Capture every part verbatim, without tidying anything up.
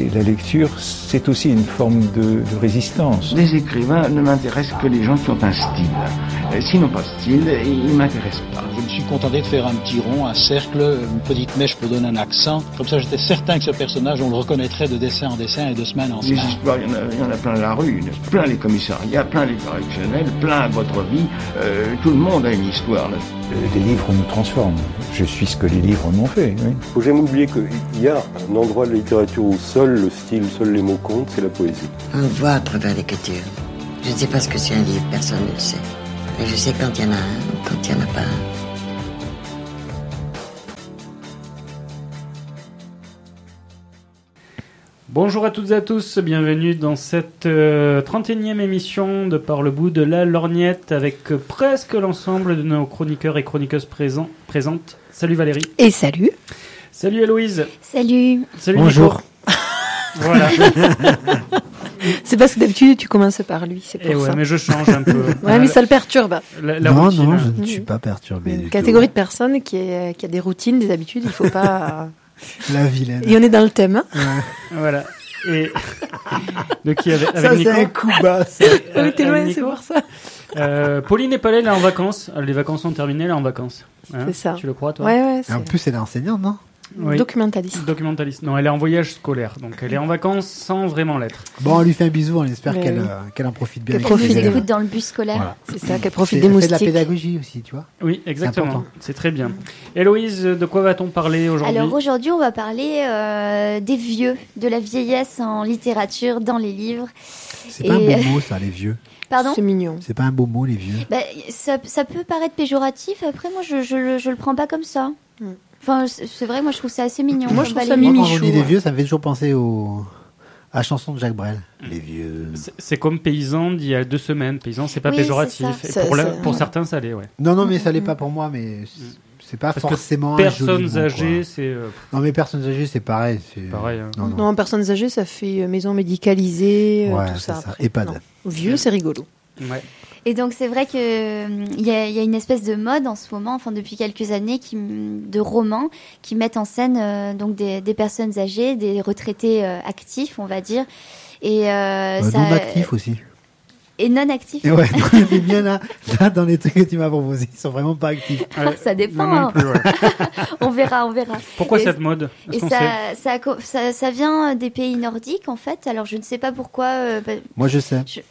Et la lecture, c'est aussi une forme de, de résistance. Les écrivains ne m'intéressent que les gens qui ont un style. S'ils n'ont pas de style, ils ne m'intéressent pas. Je me suis contenté de faire un petit rond, un cercle, une petite mèche pour donner un accent. Comme ça, j'étais certain que ce personnage, on le reconnaîtrait de dessin en dessin et de semaine en semaine. Les histoires, il y en a, il y en a plein la rue, plein les commissariats, plein les correctionnels, plein votre vie. Euh, tout le monde a une histoire. Là. Les livres nous transforment. Je suis ce que les livres m'ont fait. Il oui. ne faut jamais oublier qu'il y a un endroit de la littérature où seul le style, seuls les mots comptent, c'est la poésie. On le voit à travers l'écriture. Je ne sais pas ce que c'est un livre, personne ne le sait. Mais je sais quand il y en a un ou quand il n'y en a pas un. Bonjour à toutes et à tous, bienvenue dans cette euh, trente et unième émission de Par le bout de la lorgnette avec euh, presque l'ensemble de nos chroniqueurs et chroniqueuses présents, présentes. Salut Valérie. Et salut. Salut Héloïse. Salut. Salut Bonjour. Nico. Voilà. C'est parce que d'habitude tu commences par lui, c'est pour et ouais, ça. Mais je change un peu. Ouais, mais ça le perturbe. La, la non, routine, non, je ne suis pas perturbé. Une du catégorie tout. de personnes qui, est, qui a des routines, des habitudes, il ne faut pas... La vilaine. Et on est dans le thème. Hein ouais. Voilà. Et de qui avec, avec ça, Nico. C'est un coup bas. On était loin, c'est pour ça. Euh, Pauline n'est pas là, elle est en vacances. Les vacances sont terminées, elle est en vacances. Hein, c'est ça. Tu le crois, toi? Ouais, ouais. En plus, elle est enseignante, non? Oui. Documentaliste. Documentaliste. Non, elle est en voyage scolaire, donc elle est en vacances sans vraiment l'être. Bon, on lui fait un bisou, on espère Mais qu'elle, oui. euh, qu'elle en profite bien. Qu'elle profite des écoute dans le bus scolaire. Voilà. C'est ça, qu'elle profite c'est, des elle moustiques. fait de la pédagogie aussi, tu vois. Oui, exactement. C'est, c'est très bien. Héloïse, de quoi va-t-on parler aujourd'hui? Alors aujourd'hui, on va parler euh, des vieux, de la vieillesse en littérature, dans les livres. C'est Et... pas un beau mot, ça, les vieux. Pardon? C'est mignon. C'est pas un beau mot, les vieux. Bah, ça, ça peut paraître péjoratif. Après, moi, je, je, je le prends pas comme ça. Mm. Enfin, c'est vrai, moi je trouve ça assez mignon. Moi je trouve ça mimi. mimi. Quand on dit les vieux, ça me fait toujours penser au... à la chanson de Jacques Brel. Les vieux. C'est, c'est comme Paysan d'il y a deux semaines. Paysan, c'est pas oui, péjoratif. C'est Et ça, pour, ça, la, ça, pour ouais. certains, ça l'est, ouais. Non, non, mais ça l'est pas pour moi, mais c'est pas Parce forcément. Que un personnes joli mot, âgées, quoi. c'est. Euh... Non, mais personnes âgées, c'est pareil. C'est pareil. Hein. Non, non. non, personnes âgées, ça fait maison médicalisée, ouais, euh, tout ça. ça. Après. EHPAD. Non. Vieux, c'est rigolo. Ouais. Et donc c'est vrai que il y, y a une espèce de mode en ce moment, enfin depuis quelques années, qui, de romans qui mettent en scène euh, donc des, des personnes âgées, des retraités euh, actifs, on va dire, et euh, euh, ça, non actifs aussi. Et non actifs. Et ouais, on est bien là, là dans les trucs que tu m'as proposés, ils sont vraiment pas actifs. Ouais. Ça dépend. Non, non plus, ouais. On verra, on verra. Pourquoi et, cette mode? Et ça, ça, ça, ça vient des pays nordiques en fait. Alors je ne sais pas pourquoi. Euh, bah, Moi je sais. Je...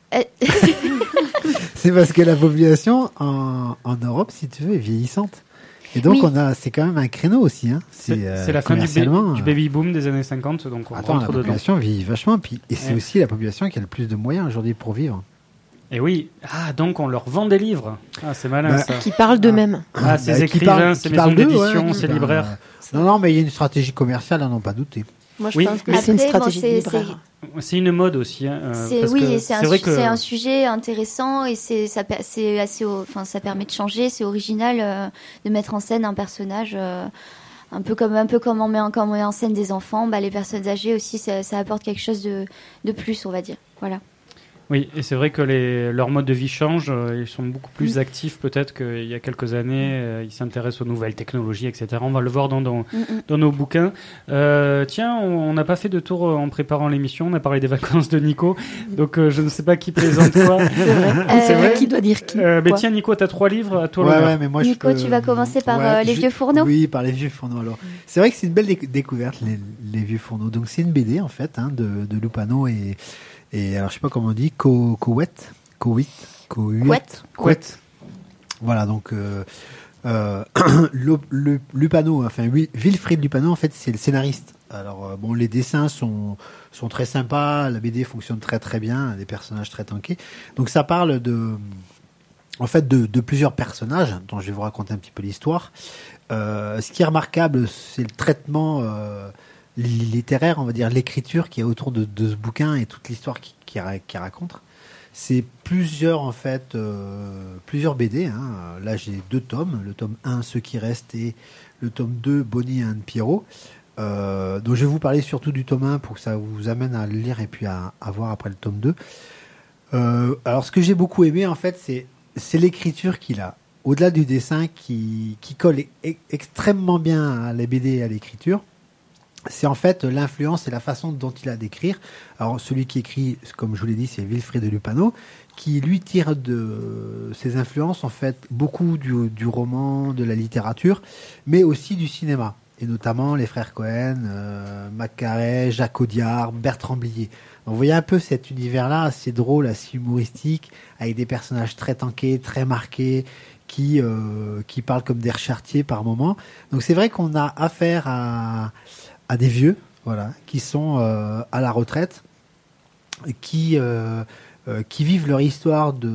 C'est parce que la population en, en Europe, si tu veux, est vieillissante. Et donc, oui. on a, c'est quand même un créneau aussi. Hein. C'est, c'est, euh, c'est la fin du, ba- du euh... baby boom des années cinquante. Donc on Attends, rentre la population dedans. vieillit vachement. Puis, et c'est ouais. aussi la population qui a le plus de moyens aujourd'hui pour vivre. Et oui. Ah, donc on leur vend des livres. Ah, c'est malin bah, ça. Qui parlent d'eux-mêmes. Ah, ah ces bah, écrivains, parlent, ces maisons d'édition, ouais, ces bah, libraires. Euh, non, non, mais il y a une stratégie commerciale, à n'en pas douter. Moi, je oui. pense que Après, c'est une stratégie bon, c'est, de libraire. C'est... c'est une mode aussi. Hein, c'est, parce oui, que c'est, c'est, un, vrai que... c'est un sujet intéressant et c'est, ça, c'est assez, enfin, ça permet de changer. C'est original euh, de mettre en scène un personnage. Euh, un peu comme un peu comme on met en, comme on met en scène des enfants. Bah, les personnes âgées aussi, ça, ça apporte quelque chose de, de plus, on va dire. Voilà. Oui, et c'est vrai que les, leur mode de vie change. Euh, ils sont beaucoup plus mmh. actifs peut-être qu'il y a quelques années. Euh, ils s'intéressent aux nouvelles technologies, et cetera. On va le voir dans, dans, mmh. dans nos bouquins. Euh, tiens, on n'a pas fait de tour en préparant l'émission. On a parlé des vacances de Nico. Donc, euh, je ne sais pas qui présente quoi. C'est vrai. Euh, c'est vrai. Qui doit dire qui euh, Mais tiens, Nico, tu as trois livres à toi. Ouais, ouais, mais moi, Nico, je peux... tu vas commencer par ouais, euh, Les je... Vieux Fourneaux. Oui, par Les Vieux Fourneaux. Alors, c'est vrai que c'est une belle dé- découverte, les, les Vieux Fourneaux. Donc, c'est une B D, en fait, hein, de, de Lupano et... Et alors, je sais pas comment on dit, Couette, Couette, Couette, Couette. Voilà, donc euh, euh, le, le, Lupano, enfin Wilfried Lupano, en fait, c'est le scénariste. Alors euh, bon, les dessins sont sont très sympas, la B D fonctionne très très bien, des personnages très tankés. Donc ça parle de, en fait, de, de plusieurs personnages dont je vais vous raconter un petit peu l'histoire. Euh, ce qui est remarquable, c'est le traitement. Euh, littéraire, on va dire, l'écriture qui est autour de, de ce bouquin et toute l'histoire qui, qui, qui raconte. C'est plusieurs, en fait, euh, plusieurs B D. Hein. Là, j'ai deux tomes. Le tome un, Ceux qui restent, et le tome deux, Bonnie and Pierrot. Euh, donc, je vais vous parler surtout du tome un pour que ça vous amène à le lire et puis à, à voir après le tome deux. Euh, alors, ce que j'ai beaucoup aimé, en fait, c'est, c'est l'écriture qu'il a. Au-delà du dessin qui, qui colle e- extrêmement bien à la B D et à l'écriture. c'est en fait l'influence et la façon dont il a d'écrire. Alors celui qui écrit, comme je vous l'ai dit, c'est Wilfredo Lupano, qui lui tire de ses influences en fait beaucoup du, du roman, de la littérature, mais aussi du cinéma, et notamment les frères Cohen, euh, Mac Carré, Jacques Audiard, Bertrand Blier. Donc, vous voyez un peu cet univers-là assez drôle, assez humoristique, avec des personnages très tankés, très marqués, qui euh, qui parlent comme des rechartiers par moments. Donc c'est vrai qu'on a affaire à à des vieux, voilà, qui sont euh, à la retraite, qui euh, euh, qui vivent leur histoire de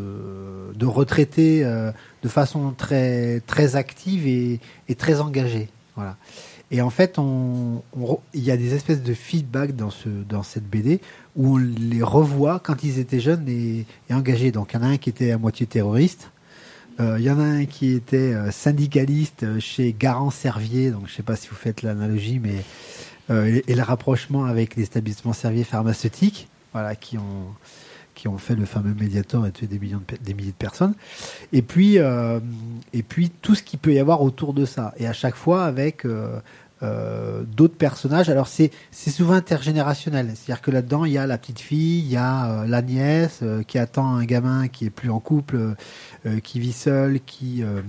de, de retraités euh, de façon très très active et, et très engagée, voilà. Et en fait, on, on il y a des espèces de feedback dans ce dans cette B D où on les revoit quand ils étaient jeunes et, et engagés. Donc il y en a un qui était à moitié terroriste. Il euh, y en a un qui était euh, syndicaliste chez Garand-Servier, donc je ne sais pas si vous faites l'analogie, mais euh, et, et le rapprochement avec les établissements Servier pharmaceutiques, voilà, qui ont qui ont fait le fameux Mediator et tué des millions de, des milliers de personnes. Et puis euh, et puis tout ce qu'il peut y avoir autour de ça. Et à chaque fois avec euh, euh, d'autres personnages. Alors c'est c'est souvent intergénérationnel, c'est-à-dire que là-dedans il y a la petite fille, il y a euh, la nièce euh, qui attend un gamin qui est plus en couple. Euh, qui vit seul, qui euh,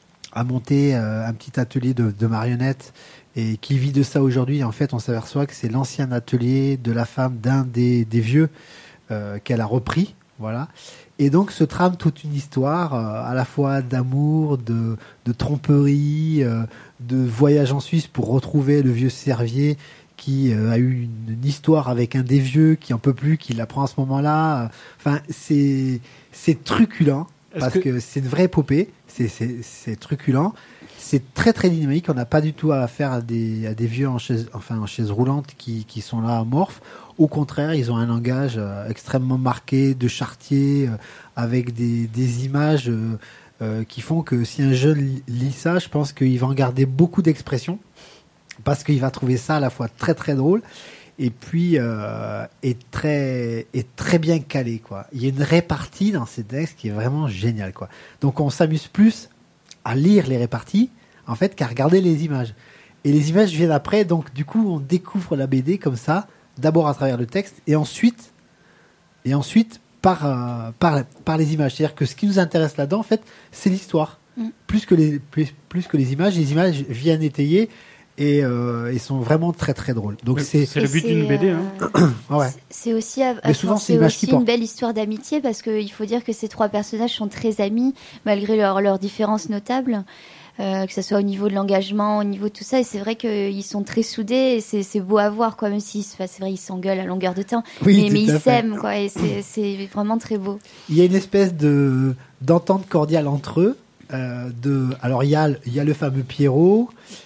a monté euh, un petit atelier de, de marionnettes et qui vit de ça aujourd'hui. En fait, on s'aperçoit que c'est l'ancien atelier de la femme d'un des, des vieux euh, qu'elle a repris. Voilà. Et donc, se trame toute une histoire euh, à la fois d'amour, de, de tromperie, euh, de voyage en Suisse pour retrouver le vieux Servier qui euh, a eu une, une histoire avec un des vieux qui en peut plus, qui l'apprend à ce moment-là. Enfin, c'est, c'est truculent. Parce que, que c'est une vraie épopée, c'est, c'est, c'est truculent, c'est très très dynamique, on n'a pas du tout à affaire à des, à des vieux en chaise, enfin en chaise roulante qui, qui sont là amorphes. Au contraire, ils ont un langage euh, extrêmement marqué, de chartier, euh, avec des, des images euh, euh, qui font que si un jeune lit ça, je pense qu'il va en garder beaucoup d'expressions, parce qu'il va trouver ça à la fois très très drôle, et puis euh, est très est très bien calé, quoi. Il y a une répartie dans ces textes qui est vraiment géniale, quoi. Donc on s'amuse plus à lire les réparties en fait qu'à regarder les images. Et les images viennent après, donc du coup on découvre la B D comme ça, d'abord à travers le texte et ensuite et ensuite par euh, par par les images. C'est-à-dire que ce qui nous intéresse là-dedans en fait, c'est l'histoire. Mm. Plus que les plus plus que les images, les images viennent étayer. Et euh, ils sont vraiment très très drôles. Donc oui, c'est c'est le but d'une B D. Hein. Euh, ouais. C'est aussi, à, Mais souvent, c'est aussi une belle histoire d'amitié parce qu'il faut dire que ces trois personnages sont très amis malgré leurs leur différences notables, euh, que ce soit au niveau de l'engagement, au niveau de tout ça. Et c'est vrai qu'ils sont très soudés. Et c'est, c'est beau à voir, quoi. Même si c'est vrai, ils s'engueulent à longueur de temps, oui, mais, mais ils s'aiment, quoi. Et c'est, c'est vraiment très beau. Il y a une espèce de d'entente cordiale entre eux. Euh, de, alors il y a il y a le fameux Pierrot.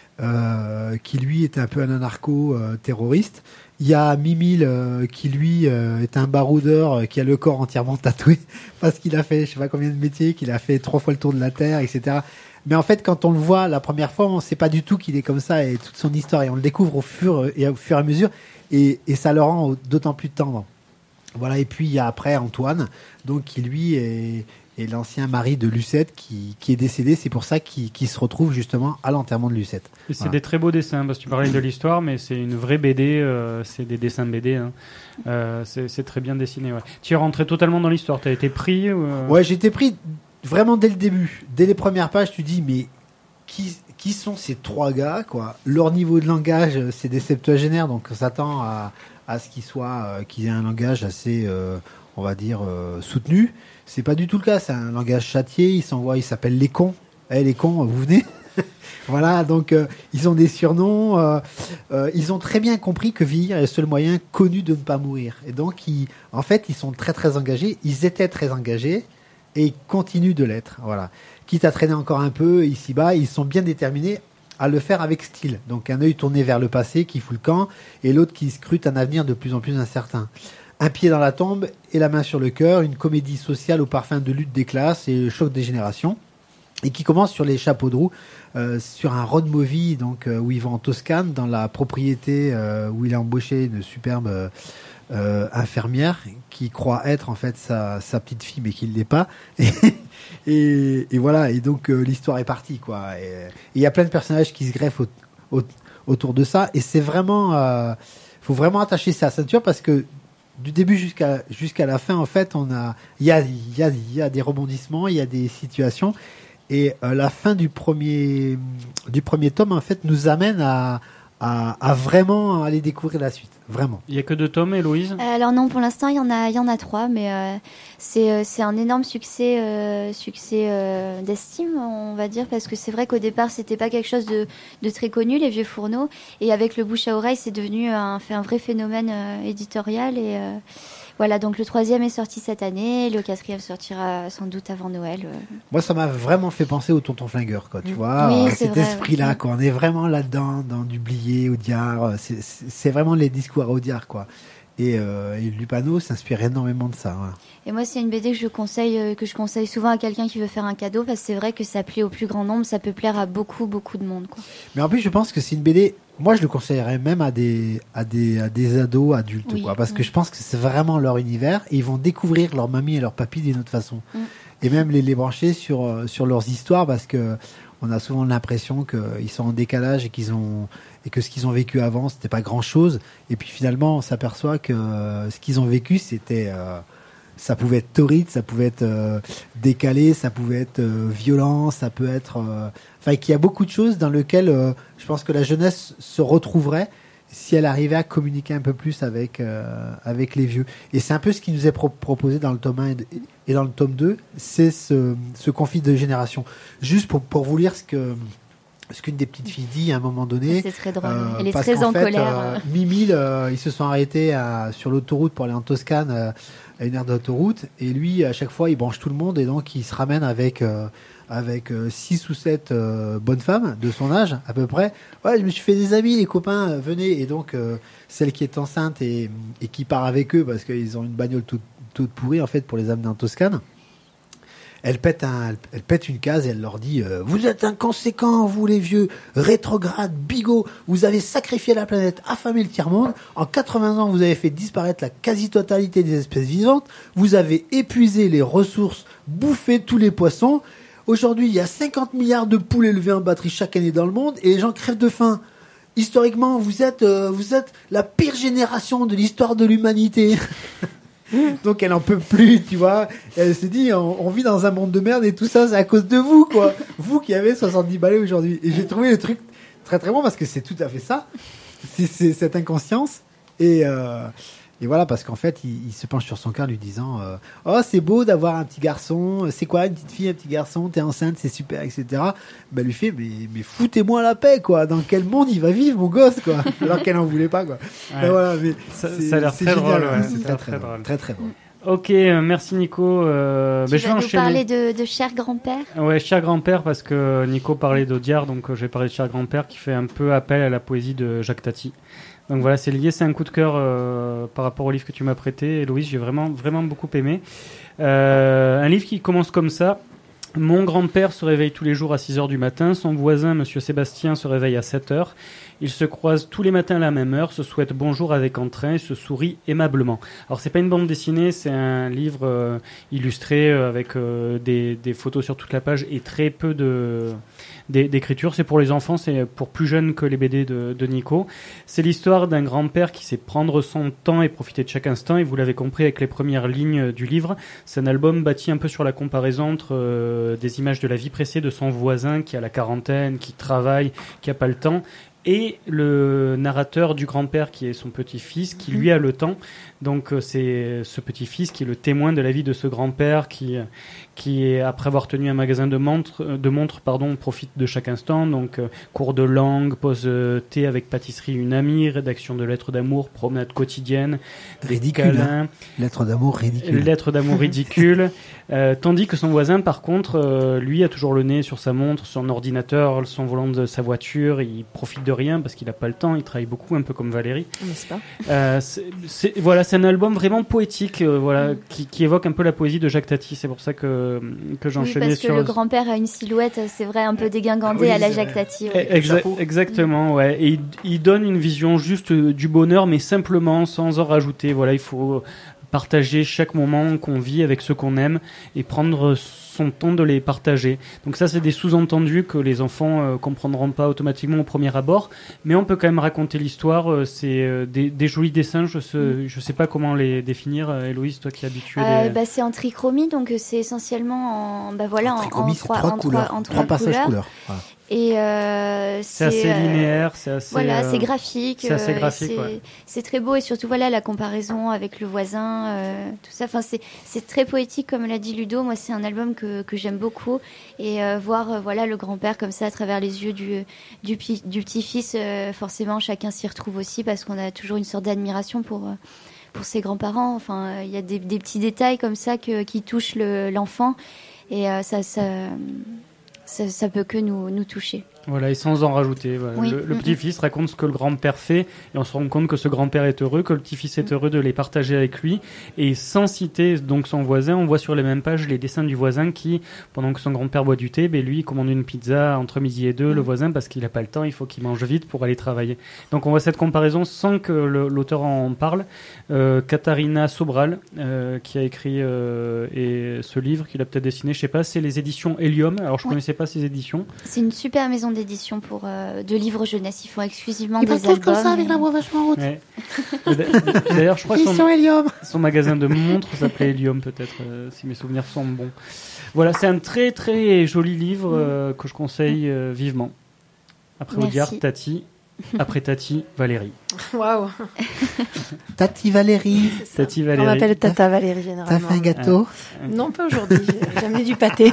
Euh, qui lui est un peu un anarcho-terroriste. Il y a Mimile euh, qui lui euh, est un baroudeur euh, qui a le corps entièrement tatoué parce qu'il a fait je sais pas combien de métiers, qu'il a fait trois fois le tour de la Terre, et cetera. Mais en fait, quand on le voit la première fois, on sait pas du tout qu'il est comme ça et toute son histoire, et on le découvre au fur et au fur et à mesure, et, et ça le rend d'autant plus tendre. Voilà. Et puis il y a après Antoine, donc qui lui est et l'ancien mari de Lucette qui, qui est décédé. C'est pour ça qu'il, qu'il se retrouve justement à l'enterrement de Lucette. Et c'est voilà. Des très beaux dessins, parce que tu parlais de l'histoire, mais c'est une vraie B D, euh, c'est des dessins B D. Hein. Euh, c'est, c'est très bien dessiné. Ouais. Tu es rentré totalement dans l'histoire, tu as été pris euh... Ouais, j'ai été pris vraiment dès le début. Dès les premières pages, tu dis, mais qui, qui sont ces trois gars, quoi? Leur niveau de langage, c'est des septuagénaires, donc on s'attend à, à ce qu'ils soient, euh, qu'ils aient un langage assez, euh, on va dire, euh, soutenu. C'est pas du tout le cas, c'est un langage châtié, ils s'envoient, ils s'appellent les cons. Eh, les cons, vous venez? Voilà, donc euh, ils ont des surnoms, euh, euh, ils ont très bien compris que vieillir est le seul moyen connu de ne pas mourir. Et donc, ils, en fait, ils sont très très engagés, ils étaient très engagés, et ils continuent de l'être. Voilà. Quitte à traîner encore un peu ici-bas, ils sont bien déterminés à le faire avec style. Donc un œil tourné vers le passé qui fout le camp, et l'autre qui scrute un avenir de plus en plus incertain. Un pied dans la tombe et la main sur le cœur, une comédie sociale au parfum de lutte des classes et choc des générations, et qui commence sur les chapeaux de roue, euh, sur un road movie, donc euh, où il va en Toscane, dans la propriété euh, où il a embauché une superbe euh, euh, infirmière qui croit être en fait sa, sa petite fille, mais qui ne l'est pas. Et, et, et voilà. Et donc euh, l'histoire est partie, quoi. Et il y a plein de personnages qui se greffent au, au, autour de ça. Et c'est vraiment, euh, faut vraiment attacher sa ceinture parce que du début jusqu'à jusqu'à la fin, en fait, on a, il y a, il y a, il y a des rebondissements, il y a des situations. Et euh, la fin du premier du premier tome, en fait, nous amène à À, à vraiment aller découvrir la suite, vraiment. Il y a que deux tomes, Héloïse ? euh, Alors non, pour l'instant, il y en a, il y en a trois, mais euh, c'est, euh, c'est un énorme succès, euh, succès euh, d'estime, on va dire, parce que c'est vrai qu'au départ, c'était pas quelque chose de, de très connu, les vieux fourneaux, et avec le bouche à oreille, c'est devenu un, fait un vrai phénomène euh, éditorial, et euh, voilà, donc le troisième est sorti cette année, le quatrième sortira sans doute avant Noël. Euh. Moi, ça m'a vraiment fait penser au Tonton Flingueur, quoi, tu mmh. vois, oui, euh, cet vrai, esprit-là, ouais. quoi. On est vraiment là-dedans, dans du Blier, Audiard, c'est, c'est, c'est vraiment les discours à Audiard, quoi. Et, euh, et Lupano s'inspire énormément de ça. Hein. Et moi, c'est une B D que je conseille, que je conseille souvent à quelqu'un qui veut faire un cadeau, parce que c'est vrai que ça plaît au plus grand nombre, ça peut plaire à beaucoup, beaucoup de monde, quoi. Mais en plus, je pense que c'est une B D. Moi, je le conseillerais même à des, à des, à des ados, adultes, oui, quoi, parce oui. que je pense que c'est vraiment leur univers et ils vont découvrir leur mamie et leur papy d'une autre façon. Mm. Et même les, les brancher sur, sur leurs histoires parce que on a souvent l'impression qu'ils sont en décalage et qu'ils ont, et que ce qu'ils ont vécu avant, c'était pas grand chose. Et puis finalement, on s'aperçoit que euh, ce qu'ils ont vécu, c'était, euh, ça pouvait être torride, ça pouvait être euh, décalé, ça pouvait être euh, violent, ça peut être, euh, enfin, qu'il y a beaucoup de choses dans lesquelles euh, je pense que la jeunesse se retrouverait si elle arrivait à communiquer un peu plus avec euh, avec les vieux. Et c'est un peu ce qui nous est pro- proposé dans le tome un et, et dans le tome deux, c'est ce, ce conflit de génération. Juste pour pour vous lire ce que ce qu'une des petites filles dit à un moment donné. C'est très drôle. Euh, Elle est parce très qu'en en fait, colère. Euh, Mimile, euh, ils se sont arrêtés à, sur l'autoroute pour aller en Toscane, euh, à une aire d'autoroute. Et lui, à chaque fois, il branche tout le monde et donc il se ramène avec euh, avec euh, six ou sept euh, bonnes femmes de son âge à peu près. Ouais, je me suis fait des amis, les copains, euh, venez. Et donc euh, celle qui est enceinte et, et qui part avec eux parce qu'ils ont une bagnole toute toute pourrie en fait pour les amener en Toscane. Elle pète, un, elle, elle pète une case et elle leur dit euh, « Vous êtes inconséquents, vous les vieux, rétrogrades, bigots, vous avez sacrifié la planète, affamé le tiers-monde. En quatre-vingts ans, vous avez fait disparaître la quasi-totalité des espèces vivantes. Vous avez épuisé les ressources, bouffé tous les poissons. Aujourd'hui, il y a cinquante milliards de poules élevées en batterie chaque année dans le monde et les gens crèvent de faim. Historiquement, vous êtes, euh, vous êtes la pire génération de l'histoire de l'humanité. » Donc elle en peut plus, tu vois. Elle se dit, on, on vit dans un monde de merde et tout ça, c'est à cause de vous, quoi. Vous qui avez soixante-dix balais aujourd'hui. Et j'ai trouvé le truc très très bon parce que c'est tout à fait ça. C'est, c'est cette inconscience. Et, euh, et voilà, parce qu'en fait, il, il se penche sur son cœur lui disant, euh, oh, c'est beau d'avoir un petit garçon. C'est quoi, une petite fille, un petit garçon? T'es enceinte, c'est super, et cetera. Ben, lui fait, mais, mais foutez-moi la paix, quoi. Dans quel monde il va vivre, mon gosse, quoi. Alors qu'elle en voulait pas, quoi. Ouais. Ben, voilà, mais ça, ça a l'air très drôle, ouais. C'est très, très, très drôle. Très, très drôle. Ok, euh, merci Nico. Euh, tu ben, vas je vais nous enchaîner. parler de, de Cher Grand-Père. Ouais, Cher Grand-Père, parce que Nico parlait d'Audiard, donc euh, je vais parler de Cher Grand-Père qui fait un peu appel à la poésie de Jacques Tati. Donc voilà, c'est lié, c'est un coup de cœur euh, par rapport au livre que tu m'as prêté. Et Louise, j'ai vraiment, vraiment beaucoup aimé. Euh, un livre qui commence comme ça. Mon grand-père se réveille tous les jours à six heures du matin. Son voisin, monsieur Sébastien, se réveille à sept heures. Ils se croisent tous les matins à la même heure, se souhaitent bonjour avec entrain et se sourient aimablement. Alors, c'est pas une bande dessinée, c'est un livre euh, illustré euh, avec euh, des, des photos sur toute la page et très peu de, d'écriture. C'est pour les enfants, c'est pour plus jeunes que les B D de, de Nico. C'est l'histoire d'un grand-père qui sait prendre son temps et profiter de chaque instant. Et vous l'avez compris avec les premières lignes du livre. C'est un album bâti un peu sur la comparaison entre euh, des images de la vie pressée de son voisin qui a la quarantaine, qui travaille, qui a pas le temps, et le narrateur du grand-père qui est son petit-fils, qui lui a le temps. Donc euh, c'est ce petit-fils qui est le témoin de la vie de ce grand-père qui, qui après avoir tenu un magasin de montres, de montres pardon, profite de chaque instant. Donc euh, cours de langue, pause euh, thé avec pâtisserie une amie, rédaction de lettres d'amour, promenade quotidienne, ridicule, câlins, hein. Lettres d'amour ridicule. Lettres d'amour ridicule. euh, tandis que son voisin, par contre, euh, lui a toujours le nez sur sa montre, son ordinateur, son volant de sa voiture. Il profite de rien parce qu'il n'a pas le temps. Il travaille beaucoup, un peu comme Valérie. N'est-ce pas? Euh, c'est, c'est, voilà, c'est un album vraiment poétique, euh, voilà, mm. qui, qui évoque un peu la poésie de Jacques Tati. C'est pour ça que que j'enchaînais oui, sur. Parce que le grand-père a une silhouette, c'est vrai, un peu dégingandée oui, à la Jacques Tati. Ouais. Exa- exactement, ouais. Et il, il donne une vision juste du bonheur, mais simplement, sans en rajouter. Voilà, il faut partager chaque moment qu'on vit avec ceux qu'on aime et prendre son temps de les partager. Donc ça, c'est des sous-entendus que les enfants euh, comprendront pas automatiquement au premier abord, mais on peut quand même raconter l'histoire. Euh, c'est euh, des, des jolis dessins. Je sais, mm. je sais pas comment les définir. Euh, Héloïse, toi qui es habituée. Euh, des... bah, c'est en trichromie, donc c'est essentiellement en, bah, voilà, en, en, en trois, trois en couleurs, trois, en trois passages couleurs. couleurs. Voilà. Et euh, c'est, c'est assez euh, linéaire, c'est assez. Voilà, euh, c'est graphique. C'est assez graphique. C'est, ouais. c'est très beau et surtout voilà la comparaison avec le voisin, euh, tout ça. Enfin, c'est c'est très poétique comme l'a dit Ludo. Moi, c'est un album que que j'aime beaucoup et euh, voir euh, voilà le grand-père comme ça à travers les yeux du du, du petit-fils. Euh, forcément, chacun s'y retrouve aussi parce qu'on a toujours une sorte d'admiration pour. Euh, pour ses grands-parents. Enfin, il y a des, des petits détails comme ça que, qui touchent le, l'enfant et euh, ça, ça, ça, ça peut que nous, nous toucher. Voilà, et sans en rajouter. Voilà. Oui. Le, le petit-fils raconte ce que le grand-père fait, et on se rend compte que ce grand-père est heureux, que le petit-fils est heureux de les partager avec lui. Et sans citer donc son voisin, on voit sur les mêmes pages les dessins du voisin qui, pendant que son grand-père boit du thé, ben lui, il commande une pizza entre midi et deux, mmh. le voisin, parce qu'il n'a pas le temps, il faut qu'il mange vite pour aller travailler. Donc on voit cette comparaison sans que le, l'auteur en parle. Euh, Katharina Sobral, euh, qui a écrit euh, et ce livre, qu'il a peut-être dessiné, je sais pas, c'est les éditions Helium. Alors je ne oui. connaissais pas ces éditions. C'est une super maison d'édition pour euh, de livres jeunesse. Ils font exclusivement ils des albums. Ils comme ça avec la voix vachement haute. Ouais. D'ailleurs, je crois que son, son magasin de montres s'appelait Helium, peut-être, euh, si mes souvenirs sont bons. Voilà, c'est un très très joli livre euh, que je conseille euh, vivement. Après Audiard, Tati. Après Tati, Valérie. Waouh. Tati Valérie. Tati Valérie. On m'appelle Tata Valérie généralement. T'as fait un gâteau? euh, Non, pas aujourd'hui. J'ai amené du pâté.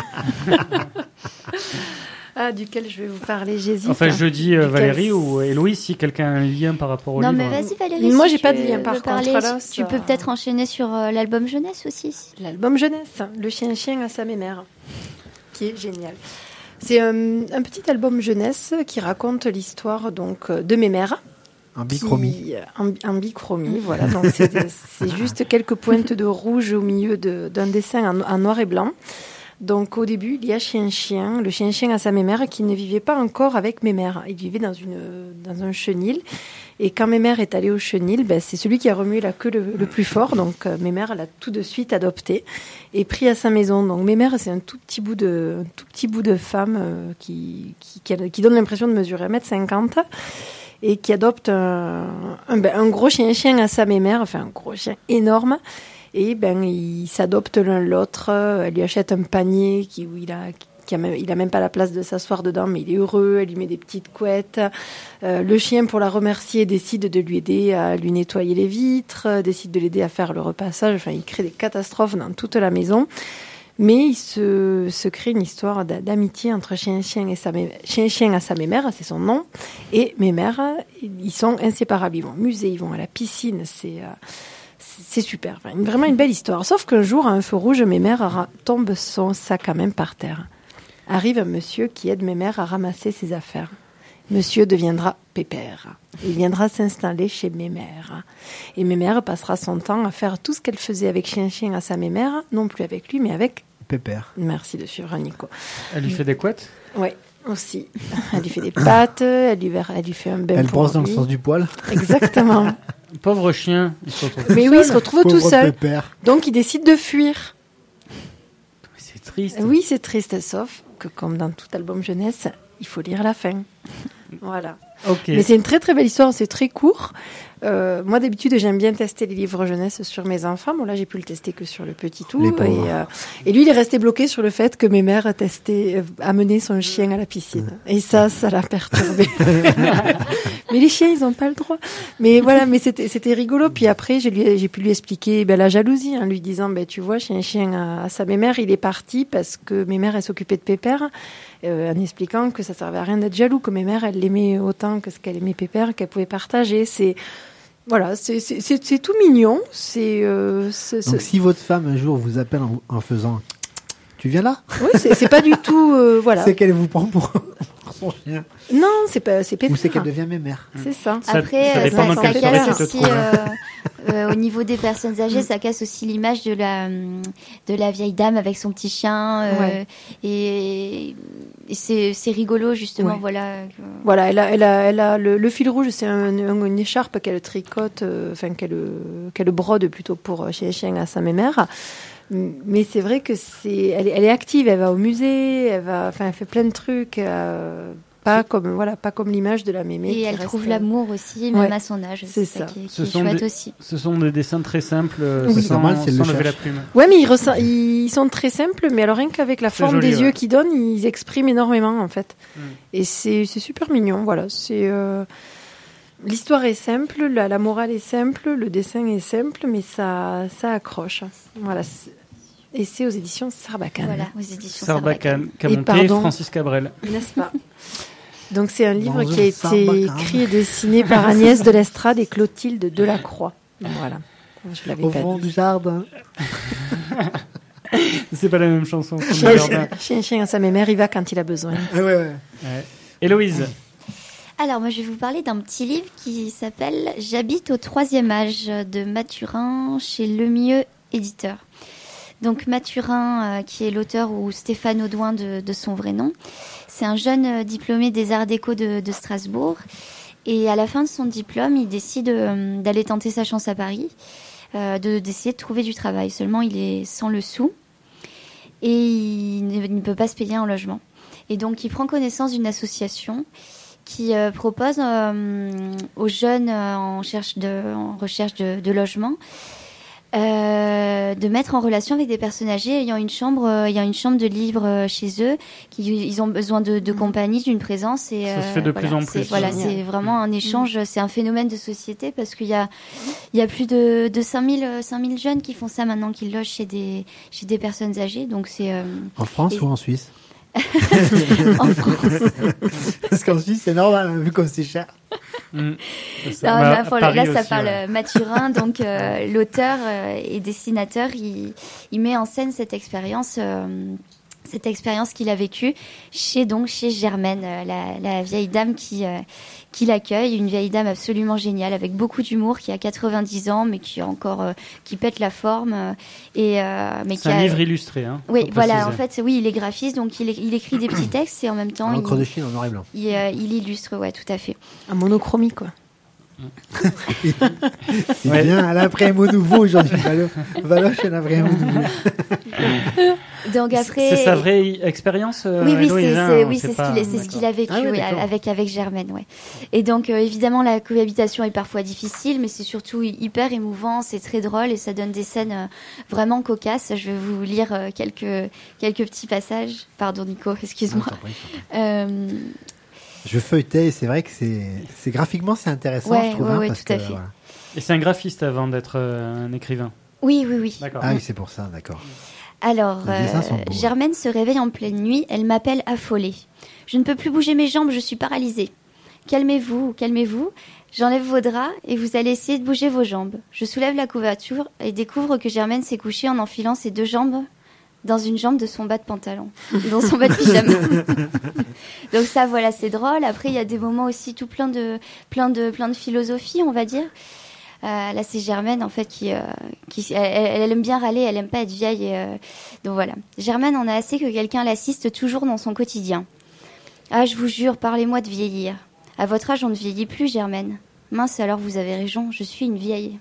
Ah, duquel je vais vous parler, j'hésite. Enfin, je dis euh, Valérie ou Héloïse, si quelqu'un a un lien par rapport au non, livre. Non, mais vas-y Valérie. Moi, si j'ai pas de lien par contre. Parler, là, tu ça... peux peut-être enchaîner sur euh, l'album jeunesse aussi. L'album jeunesse, Le chien-chien à sa mémère, qui est génial. C'est euh, un petit album jeunesse qui raconte l'histoire donc de Mémère. En bichromie. En, en bichromie, voilà. Donc c'est, c'est juste quelques pointes de rouge au milieu de, d'un dessin en, en noir et blanc. Donc au début, il y a Chien-Chien, le Chien-Chien à sa mémère qui ne vivait pas encore avec Mémère. Il vivait dans, une, dans un chenil. Et quand Mémère est allée au chenil, ben, c'est celui qui a remué la queue le, le plus fort. Donc euh, Mémère l'a tout de suite adopté et pris à sa maison. Donc Mémère, c'est un tout petit bout de, un tout petit bout de femme euh, qui, qui, qui, a, qui donne l'impression de mesurer un mètre cinquante et qui adopte un, un, ben, un gros chien-chien à sa mémère, enfin un gros chien énorme. Et ben ils s'adoptent l'un l'autre. Elle lui achète un panier qui, où il a, qui a même, il a même pas la place de s'asseoir dedans, mais il est heureux. Elle lui met des petites couettes. Euh, le chien, pour la remercier, décide de lui aider à lui nettoyer les vitres, décide de l'aider à faire le repassage. Enfin, il crée des catastrophes dans toute la maison. Mais il se, se crée une histoire d'amitié entre Chien-Chien et sa mémère. Chien-Chien à sa mémère, c'est son nom. Et Mémère, ils sont inséparables. Ils vont au musée, ils vont à la piscine. C'est... Euh, C'est super, enfin, vraiment une belle histoire. Sauf qu'un jour, à un feu rouge, Mémère tombe son sac à main par terre. Arrive un monsieur qui aide Mémère à ramasser ses affaires. Monsieur deviendra Pépère. Il viendra s'installer chez Mémère. Et Mémère passera son temps à faire tout ce qu'elle faisait avec Chien-Chien à sa mémère, non plus avec lui, mais avec Pépère. Merci de suivre Nico. Elle lui fait des couettes ? Oui. Aussi. Elle lui fait des pâtes, elle lui, elle lui fait un bain. Elle pour brosse dans lui. le sens du poil. Exactement. Pauvre chien, il se retrouve Mais tout oui, seul. il se retrouve Pauvre tout seul. Pépère. Donc il décide de fuir. C'est triste. Oui, c'est triste, sauf que comme dans tout album jeunesse, il faut lire la fin. Voilà. Okay. Mais c'est une très très belle histoire, c'est très court. Euh, moi d'habitude j'aime bien tester les livres jeunesse sur mes enfants. Bon là j'ai pu le tester que sur le petit tout. Et, euh, et lui il est resté bloqué sur le fait que Mémère testait, euh, amenait son chien à la piscine. Et ça, ça l'a perturbé. Mais les chiens ils ont pas le droit. Mais voilà, mais c'était c'était rigolo. Puis après j'ai, lui, j'ai pu lui expliquer ben, la jalousie, en lui disant ben tu vois chien chien à, à sa Mémère il est parti parce que Mémère elle s'occupait de Pépère. Euh, en expliquant que ça servait à rien d'être jaloux, que Mémère elle l'aimait autant que ce qu'elle aimait Pépère, qu'elle pouvait partager. C'est voilà, c'est c'est c'est, c'est tout mignon. C'est, euh, c'est donc c'est... si votre femme un jour vous appelle en, en faisant, tu viens là ? Oui, c'est c'est pas du tout euh, voilà. C'est qu'elle vous prend pour son chien. Non, c'est pas c'est Pépère. Ou c'est qu'elle devient Mémère. C'est ça. Après, ça, ça, ça, ça casse te aussi euh, euh, au niveau des personnes âgées, ça casse aussi l'image de la de la vieille dame avec son petit chien. Euh, ouais. Et, et c'est c'est rigolo justement, ouais. voilà. Voilà, elle a elle a elle a le, le fil rouge, c'est un, un, une écharpe qu'elle tricote, enfin euh, qu'elle qu'elle brode plutôt pour chez chien à sa mémère. Mais c'est vrai que c'est, elle, est- elle est active, elle va au musée, elle va, enfin, elle fait plein de trucs, euh, pas comme, voilà, pas comme l'image de la mémé. Et qui elle reste, trouve euh, l'amour aussi, même ouais, à son âge. c'est C'est ça, ça. qui, qui Ce est sont chouette des- aussi. Ce sont des dessins très simples, euh, Oui. sans, Normal, c'est le sans lever cherche. la plume. Ouais, mais ils, ressent- ils sont très simples, mais alors rien qu'avec la C'est forme joli, des ouais. yeux qu'ils donnent, ils expriment énormément en fait. Mm. Et c'est, c'est super mignon, voilà. C'est euh, l'histoire est simple, la, la morale est simple, le dessin est simple, mais ça, ça accroche. Voilà. C'est- Et c'est aux éditions Sarbacane. Voilà, aux éditions Sarbacane, Sarbacane. qu'a Et monté pardon. Francis Cabrel. N'est-ce pas? Donc c'est un livre Bonjour, qui a été Sarbacane. écrit et dessiné par Agnès de l'Estrade et Clotilde Delacroix. Voilà. Je l'avais Au pas fond dit. du jardin. C'est pas la même chanson. Fond du Chien, jardin. chien, chien à sa mémère, il va quand il a besoin. Ouais, ouais. Ouais. Héloïse, Alors, moi, je vais vous parler d'un petit livre qui s'appelle « J'habite au troisième âge » de Mathurin chez Lemieux Éditeur. Donc, Mathurin, euh, qui est l'auteur, ou Stéphane Audouin de, de son vrai nom, c'est un jeune euh, diplômé des Arts Déco de, de Strasbourg. Et à la fin de son diplôme, il décide euh, d'aller tenter sa chance à Paris, euh, de, d'essayer de trouver du travail. Seulement, il est sans le sou et il ne, il ne peut pas se payer un logement. Et donc, il prend connaissance d'une association qui euh, propose euh, aux jeunes euh, en, cherche de, en recherche de, de logement euh, de mettre en relation avec des personnes âgées ayant une chambre, euh, ayant une chambre de libre euh, chez eux, qui ils ont besoin de, de compagnie, d'une présence. Et, Ça se euh, fait de voilà, plus en c'est- plus. Voilà, Génial. c'est vraiment un échange, c'est un phénomène de société parce qu'il y a, il y a plus de, de cinq mille, cinq mille jeunes qui font ça maintenant, qui logent chez des, chez des personnes âgées. Donc c'est euh, En France Et- ou en Suisse? en France. Parce qu'en Suisse, c'est normal, hein, vu comme c'est cher. Mm. Non, Ça- mais bah, enfin, Paris là, ça aussi, parle ouais. euh, Mathurin, donc euh, l'auteur euh, et dessinateur, il, il met en scène cette expérience, euh, cette expérience qu'il a vécue chez donc chez Germaine, euh, la, la vieille dame qui euh, qui l'accueille, une vieille dame absolument géniale avec beaucoup d'humour, qui a quatre-vingt-dix ans, mais qui a encore euh, qui pète la forme euh, et euh, mais C'est qui un a, livre illustré. Hein, oui, faut voilà, en préciser. fait, oui, il est graphiste, donc il, est- il écrit des petits textes et en même temps, L'encre de il, Chine en noir et blanc. il, euh, il illustre, ouais, tout à fait. Un monochromie, quoi. C'est Ouais. bien, elle a pris un mot nouveau aujourd'hui. Valo- Valoche, elle a pris un mot nouveau. Donc après, C'est sa vraie expérience. euh, Oui, oui, Héloïse, c'est hein, c'est- oui, c'est c'est ce pas- qu'il est- c'est ce qu'il a vécu Ah oui, oui, d'accord. avec avec Germaine, ouais. Et donc euh, évidemment la cohabitation est parfois difficile, mais c'est surtout hyper émouvant, c'est très drôle et ça donne des scènes euh, vraiment cocasses. Je vais vous lire euh, quelques quelques petits passages. Pardon Nico, excuse-moi. Ah, t'en prie, t'en prie. Euh, Je feuilletais et c'est vrai que c'est, c'est graphiquement c'est intéressant, Ouais, je trouve. ouais, hein, ouais, parce tout à que, fait. voilà. Et c'est un graphiste avant d'être euh, un écrivain. oui, oui, oui. D'accord. Ah oui, c'est pour ça, d'accord. Alors, Les dessins euh, sont beaux, hein. Germaine se réveille en pleine nuit, elle m'appelle affolée. Je ne peux plus bouger mes jambes, je suis paralysée. Calmez-vous, calmez-vous. J'enlève vos draps et vous allez essayer de bouger vos jambes. Je soulève la couverture et découvre que Germaine s'est couchée en enfilant ses deux jambes dans une jambe de son bas de pantalon, dans son bas de pyjama. Donc ça, voilà, c'est drôle. Après, il y a des moments aussi tout plein de, plein de, plein de philosophie, on va dire. Euh, là, c'est Germaine, en fait, qui, euh, qui elle, elle- elle aime bien râler, elle aime pas être vieille. Et, euh, donc voilà. Germaine en a assez que quelqu'un l'assiste toujours dans son quotidien. Ah, je vous jure, parlez-moi de vieillir. À votre âge, on ne vieillit plus, Germaine. Mince, alors vous avez raison, je suis une vieille.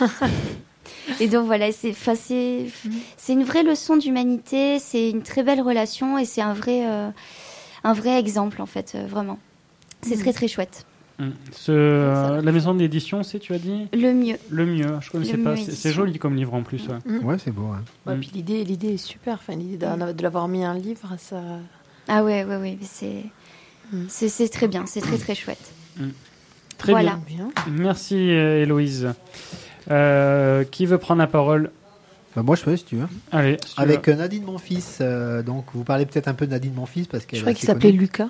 Et donc voilà, c'est, enfin, c'est, c'est une vraie leçon d'humanité, c'est une très belle relation et c'est un vrai, euh, un vrai exemple, en fait, euh, vraiment. C'est très très chouette. Mm. Ce, euh, la maison d'édition, c'est, tu as dit Le mieux. Le mieux, je connaissais Le pas. Mieux C'est, c'est édition. joli comme livre en plus. Ouais. Mm. Ouais, c'est beau. Hein. Ouais, Mm. puis l'idée, l'idée est super. Enfin, l'idée de, de l'avoir mis en livre, ça. Ah ouais, ouais, ouais, mais c'est, Mm. c'est, c'est très bien, c'est très très chouette. Très Voilà. bien. Merci euh, Héloïse. Euh, qui veut prendre la parole? Bah, moi, je peux, si tu veux. Allez, si tu Avec veux. euh, Nadine Monfils. euh, donc, vous parlez peut-être un peu de Nadine Monfils parce qu'elle Je est crois qu'il assez s'appelait connue. Lucas.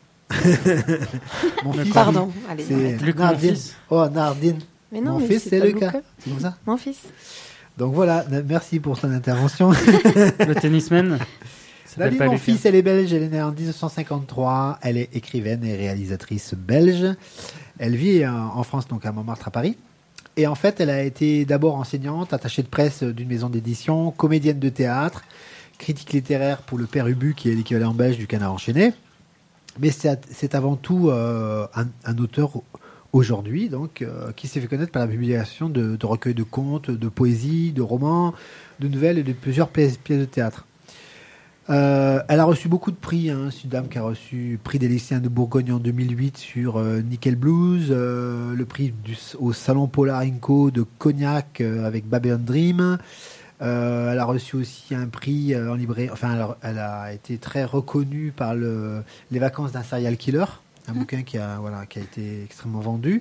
Monfils. Pardon. Allez, C'est arrête. Luc Nardine. Monfils. Oh, Nardine. Mais non, Mon mais fils, c'est pas Lucas. Lucas. C'est comme ça. Mon fils. Donc voilà, na- merci pour son intervention. Le tennisman. s'appelle Nadine pas Lucas. Monfils, elle est belge, elle est née en dix-neuf cent cinquante-trois, elle est écrivaine et réalisatrice belge. Elle vit euh, en France, donc à Montmartre, à Paris. Et en fait, elle a été d'abord enseignante, attachée de presse d'une maison d'édition, comédienne de théâtre, critique littéraire pour le Père Ubu, qui est l'équivalent belge du Canard enchaîné. Mais c'est, c'est avant tout euh, un, un auteur aujourd'hui, donc, euh, qui s'est fait connaître par la publication de, de recueils de contes, de poésie, de romans, de nouvelles et de plusieurs pièces, pièces de théâtre. Euh, elle a reçu beaucoup de prix. Hein. C'est une dame qui a reçu le prix des lycéens de Bourgogne en deux mille huit sur euh, Nickel Blues, euh, le prix du, au Salon Polar Inco de Cognac euh, avec Babylon Dream. Euh, elle a reçu aussi un prix euh, en librairie. Enfin, elle a, elle a été très reconnue par le, Les Vacances d'un serial killer, un mmh. bouquin qui a, voilà, qui a été extrêmement vendu.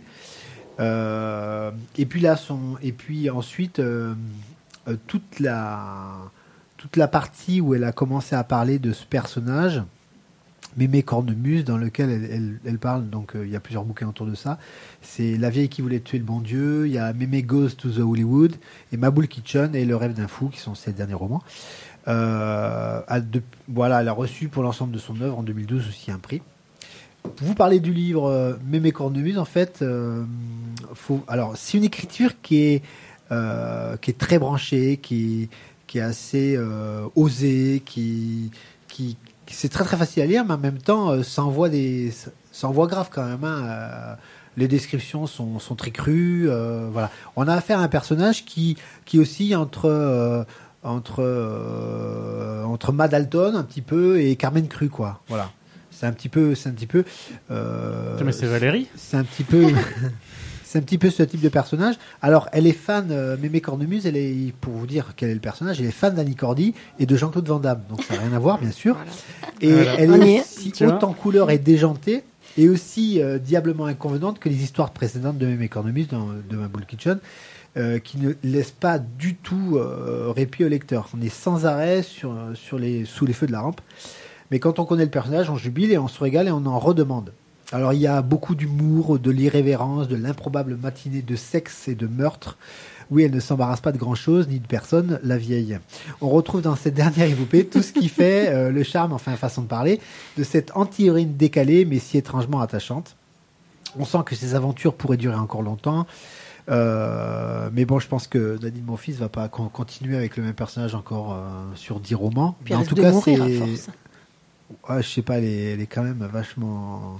Euh, et puis là, son, et puis ensuite, euh, euh, toute la, toute la partie où elle a commencé à parler de ce personnage, Mémé Cornemuse, dans lequel elle, elle, elle parle, donc euh, il y a plusieurs bouquins autour de ça. C'est La vieille qui voulait tuer le bon Dieu, il y a Mémé Goes to the Hollywood, et Maboul Kitchen et Le rêve d'un fou, qui sont ses derniers romans. Euh, elle, de, voilà, elle a reçu pour l'ensemble de son œuvre en deux mille douze aussi un prix. Vous parlez du livre euh, Mémé Cornemuse, en fait, euh, faut, alors c'est une écriture qui est, euh, qui est très branchée, qui, qui est assez euh, osée, qui, qui c'est très très facile à lire, mais en même temps, euh, ça envoie des, ça envoie grave quand même. Hein, euh, les descriptions sont, sont très crues. Euh, voilà, on a affaire à un personnage qui, qui oscille entre, euh, entre, euh, entre Mad Dalton un petit peu et Carmen Cru, quoi. Voilà, c'est un petit peu, c'est un petit peu. Euh, mais c'est Valérie. C'est un petit peu. C'est un petit peu ce type de personnage. Alors, elle est fan, euh, Mémé Cornemuse, elle est, pour vous dire quel est le personnage, elle est fan d'Annie Cordy et de Jean-Claude Van Damme. Donc, ça n'a rien à voir, bien sûr. Voilà. Et voilà. Elle On est aussi autant couleur et déjantée et aussi euh, diablement inconvenante que les histoires précédentes de Mémé Cornemuse dans de Maboul Kitchen, euh, qui ne laissent pas du tout euh, répit au lecteur. On est sans arrêt sur, sur les, sous les feux de la rampe. Mais quand on connaît le personnage, on jubile et on se régale et on en redemande. Alors, il y a beaucoup d'humour, de l'irrévérence, de l'improbable matinée de sexe et de meurtre. Oui, elle ne s'embarrasse pas de grand-chose, ni de personne, la vieille. On retrouve dans cette dernière épopée tout ce qui fait euh, le charme, enfin, façon de parler, de cette anti-héroïne décalée, mais si étrangement attachante. On sent que ces aventures pourraient durer encore longtemps. Euh, mais bon, je pense que Nadine Monfils ne va pas con- continuer avec le même personnage encore euh, sur dix romans. Puis mais en elle tout de cas, mourir c'est... à force. Ouais, je sais pas, elle est, elle est quand même vachement...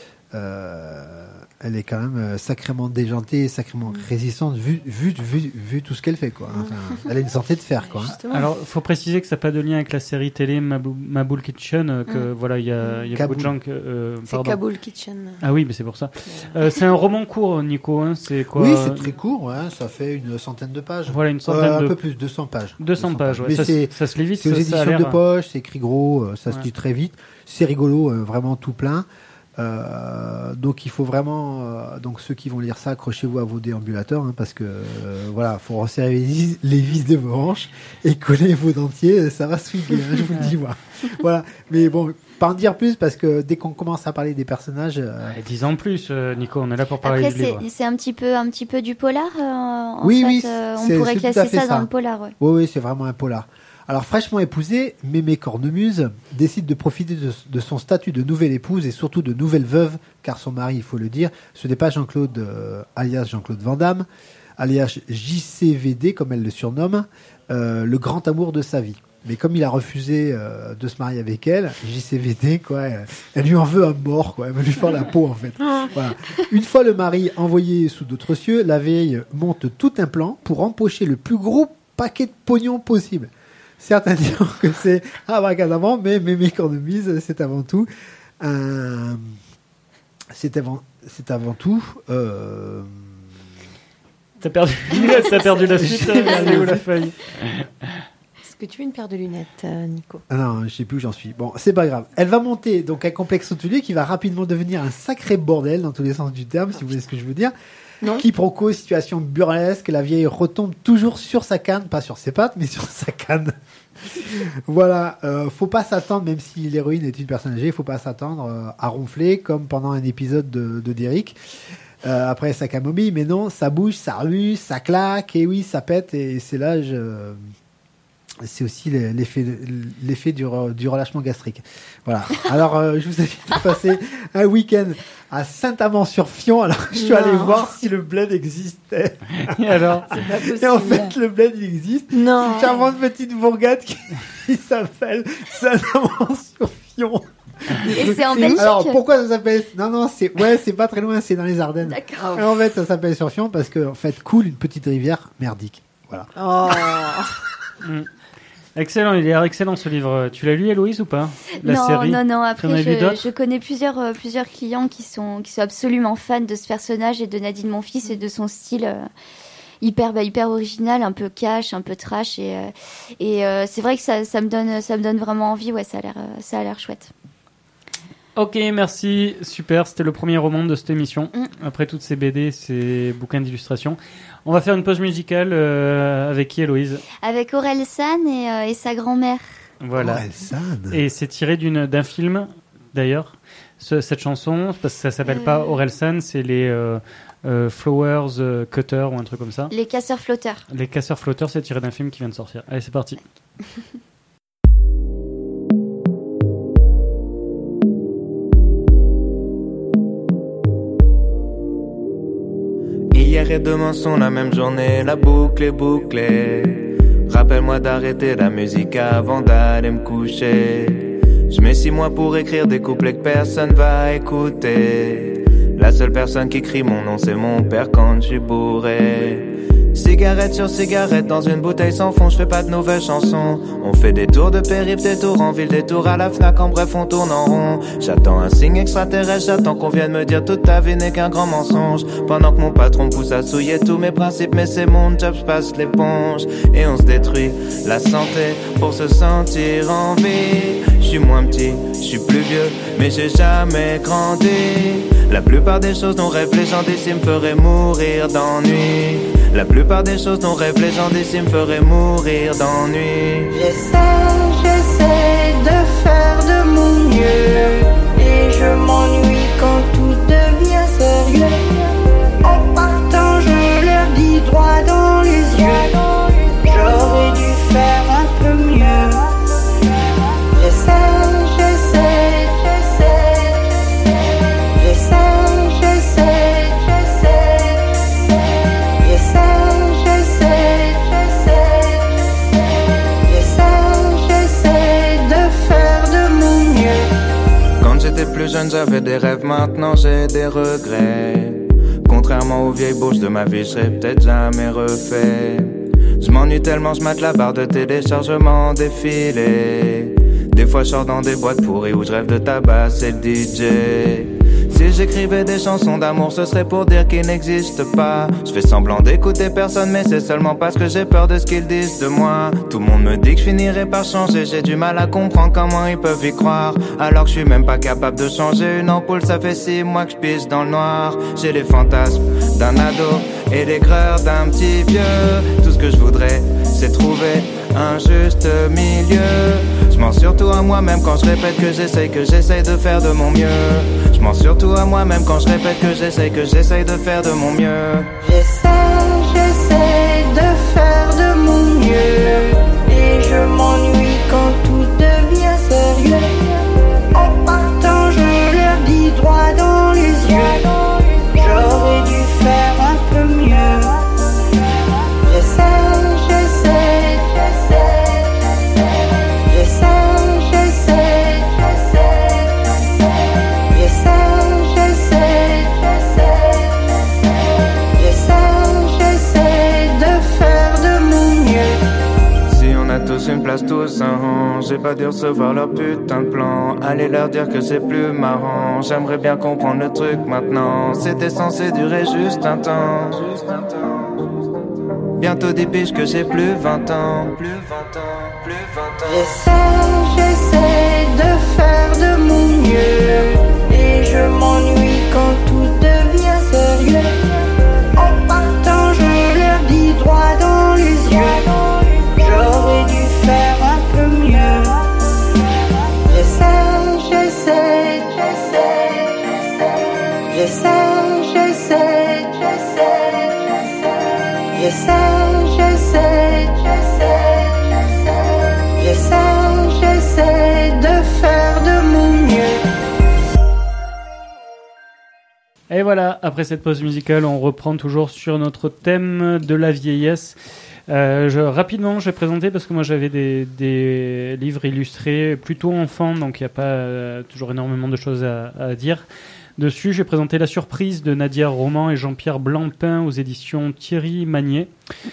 Euh, elle est quand même sacrément déjantée, sacrément résistante, vu, vu, vu, vu tout ce qu'elle fait, quoi. Enfin, elle a une santé de fer, quoi. Justement. Alors, il faut préciser que ça n'a pas de lien avec la série télé Mabou- Maboul Kitchen, que Mm. voilà, il y a, il y a beaucoup de gens que... Euh, C'est pardon. Kaboul Kitchen. Ah oui, mais c'est pour ça. Euh, c'est un roman court, Nico, hein, c'est quoi? Oui, c'est très court, ouais, ça fait une centaine de pages. Voilà, une centaine euh, un de... peu plus, deux cents pages. deux cents pages, ouais. Mais ça, c'est, ça se lit vite. c'est aux ça, ça a éditions l'air... de poche, c'est écrit gros, euh, ça se Ouais. lit très vite. C'est rigolo, euh, vraiment tout plein. Euh, donc il faut vraiment, euh, donc ceux qui vont lire ça, accrochez-vous à vos déambulateurs, hein, parce que euh, voilà, faut resserrer les vis, les vis de vos hanches et coller vos dentiers, ça va swinguer, hein, je vous le dis, moi. Voilà. Mais bon, pas en dire plus parce que dès qu'on commence à parler des personnages, euh... Eh, dix ans plus, euh, Nico, on est là pour parler Après, du livre. c'est, c'est un petit peu, un petit peu du polar. Euh, en Oui, fait, oui, euh, on c'est- pourrait c'est tout à classer fait ça, ça. dans le polar. Ouais. Oui, oui, c'est vraiment un polar. Alors, fraîchement épousée, Mémé Cornemuse décide de profiter de, de son statut de nouvelle épouse et surtout de nouvelle veuve, car son mari, il faut le dire, ce n'est pas Jean-Claude, euh, alias Jean-Claude Van Damme, alias J C V D, comme elle le surnomme, euh, le grand amour de sa vie. Mais comme il a refusé euh, de se marier avec elle, J C V D, quoi, elle, elle lui en veut à mort, quoi, elle veut lui faire la peau, en fait. Voilà. Une fois le mari envoyé sous d'autres cieux, la vieille monte tout un plan pour empocher le plus gros paquet de pognon possible. Certains diront que c'est abracadabra, mais Mémé Cornemuse, c'est avant tout un... C'est avant, c'est avant tout... Euh... T'as perdu, t'as perdu la suite, elle est où la feuille? Est-ce que tu veux une paire de lunettes, euh, Nico? Ah non, je sais plus où j'en suis. Bon, c'est pas grave. Elle va monter donc un complexe hôtelier qui va rapidement devenir un sacré bordel dans tous les sens du terme, si vous voyez ce que je veux dire. Non. Quiproquo, situation burlesque, la vieille retombe toujours sur sa canne, pas sur ses pattes, mais sur sa canne. Voilà, euh, faut pas s'attendre, même si l'héroïne est une personne âgée, faut pas s'attendre euh, à ronfler comme pendant un épisode de, de Derrick. Euh, après sa camomille, mais non, ça bouge, ça remue, ça claque, et oui, ça pète, et c'est là, je... c'est aussi l'effet, l'effet du, du relâchement gastrique. Voilà. Alors, euh, je vous invite à passer un week-end à Saint-Amand-sur-Fion. Alors, je suis Non. allé voir si le bled existait. Et alors? C'est pas possible. Et en fait, le bled, il existe. Non. Une charmante petite bourgade qui, qui s'appelle Saint-Amand-sur-Fion. Et c'est en C'est- Belgique. Alors pourquoi ça s'appelle Non non, c'est ouais, c'est pas très loin, c'est dans les Ardennes. D'accord. Alors, en fait, ça s'appelle Surfion parce que en fait coule une petite rivière merdique. Voilà. Oh. Mm. Excellent, il est excellent ce livre. Tu l'as lu, Héloïse, ou pas? La non, série. non, non. Tu en as Après, lu je, d'autres je connais plusieurs, euh, plusieurs clients qui sont, qui sont absolument fans de ce personnage et de Nadine Monfils et de son style euh, hyper, bah, hyper original, un peu cash, un peu trash. Et, euh, et euh, c'est vrai que ça, ça me donne, ça me donne vraiment envie. Ouais, ça a l'air, euh, ça a l'air chouette. Ok, merci, super, c'était le premier roman de cette émission. Mm. Après toutes ces B D, ces bouquins d'illustration. On va faire une pause musicale euh, avec qui, Héloïse? Avec Aurel San et, euh, et sa grand-mère. Voilà. Aurel San. Et c'est tiré d'une, d'un film, d'ailleurs, ce, cette chanson, parce que ça s'appelle Euh. pas Aurel San, c'est les euh, euh, Flowers euh, Cutter ou un truc comme ça. Les casseurs flotteurs. Les Casseurs Flotteurs, c'est tiré d'un film qui vient de sortir. Allez, c'est parti. Hier et demain sont la même journée, la boucle est bouclée. Rappelle-moi d'arrêter la musique avant d'aller me coucher. Je mets six mois pour écrire des couplets que personne va écouter. La seule personne qui crie mon nom c'est mon père quand je suis bourré. Cigarette sur cigarette dans une bouteille sans fond, je fais pas de nouvelles chansons. On fait des tours de périph', des tours en ville, des tours à la Fnac, en bref on tourne en rond. J'attends un signe extraterrestre, j'attends qu'on vienne me dire toute ta vie n'est qu'un grand mensonge. Pendant que mon patron me pousse à souiller tous mes principes, mais c'est mon job, je passe l'éponge. Et on se détruit la santé pour se sentir en vie. Je suis moins petit, je suis plus vieux, mais j'ai jamais grandi. La plupart des choses dont rêvent les gens d'ici me feraient mourir d'ennui. La plupart des choses dont rêvent les gens d'ici me feraient mourir d'ennui. J'essaie, j'essaie de faire de mon mieux. Et je m'ennuie quand tout devient sérieux. En partant, je leur dis droit dans les yeux. J'aurais dû faire un peu mieux. J'essaie, j'essaie, j'essaie. J'essaie, j'essaie, j'essaie. J'essaie, j'essaie, j'essaie. J'essaie, j'essaie de faire de mon mieux. Quand j'étais plus jeune j'avais des rêves, maintenant j'ai des regrets. Contrairement aux vieilles bouches de ma vie, je serais peut-être jamais refait. Je m'ennuie tellement, je mate la barre de téléchargement défilé. Des fois je sors dans des boîtes pourries où je rêve de tabac, c'est le D J. Si j'écrivais des chansons d'amour, ce serait pour dire qu'ils n'existent pas. Je fais semblant d'écouter personne, mais c'est seulement parce que j'ai peur de ce qu'ils disent de moi. Tout le monde me dit que je finirai par changer, j'ai du mal à comprendre comment ils peuvent y croire. Alors que je suis même pas capable de changer une ampoule, ça fait six mois que je pige dans le noir. J'ai les fantasmes d'un ado et l'aigreur d'un petit vieux. Tout ce que je voudrais, c'est trouver un juste milieu. Je mens surtout à moi-même quand je répète que j'essaye, que j'essaye de faire de mon mieux. Je mens surtout à moi-même quand je répète que j'essaye, que j'essaye de faire de mon mieux. J'essaie, j'essaie de faire de mon mieux. Et je m'ennuie quand tout devient sérieux. En partant, je leur dis droit dans les yeux. J'aurais dû faire un peu mieux. J'essaie, j'essaie, j'essaie. J'essaie, j'essaie, j'essaie. J'essaie, j'essaie, j'essaie. J'essaie, j'essaie de faire de mon mieux. Si on a tous une place, tous un rang, j'ai pas dû recevoir leur putain de plan. Allez leur dire que c'est plus marrant. J'aimerais bien comprendre le truc maintenant. C'était censé durer juste un temps. Bientôt dix piges que j'ai plus vingt ans. Plus vingt ans, plus vingt ans. J'essaie, j'essaie de faire de mon mieux. Et je m'ennuie quand tout devient sérieux. En partant, je leur dis droit dans les yeux. J'aurais dû faire un peu mieux. J'essaie, j'essaie, j'essaie. J'essaie, j'essaie, j'essaie. J'essaie, j'essaie, j'essaie. J'essaie, j'essaie de faire de mon mieux. Et voilà, après cette pause musicale, on reprend toujours sur notre thème de la vieillesse. Euh, je, rapidement, je vais présenter parce que moi j'avais des, des livres illustrés plutôt enfants, donc il n'y a pas euh, toujours énormément de choses à, à dire. Dessus, j'ai présenté La Surprise de Nadia Roman et Jean-Pierre Blancpain aux éditions Thierry Magnier.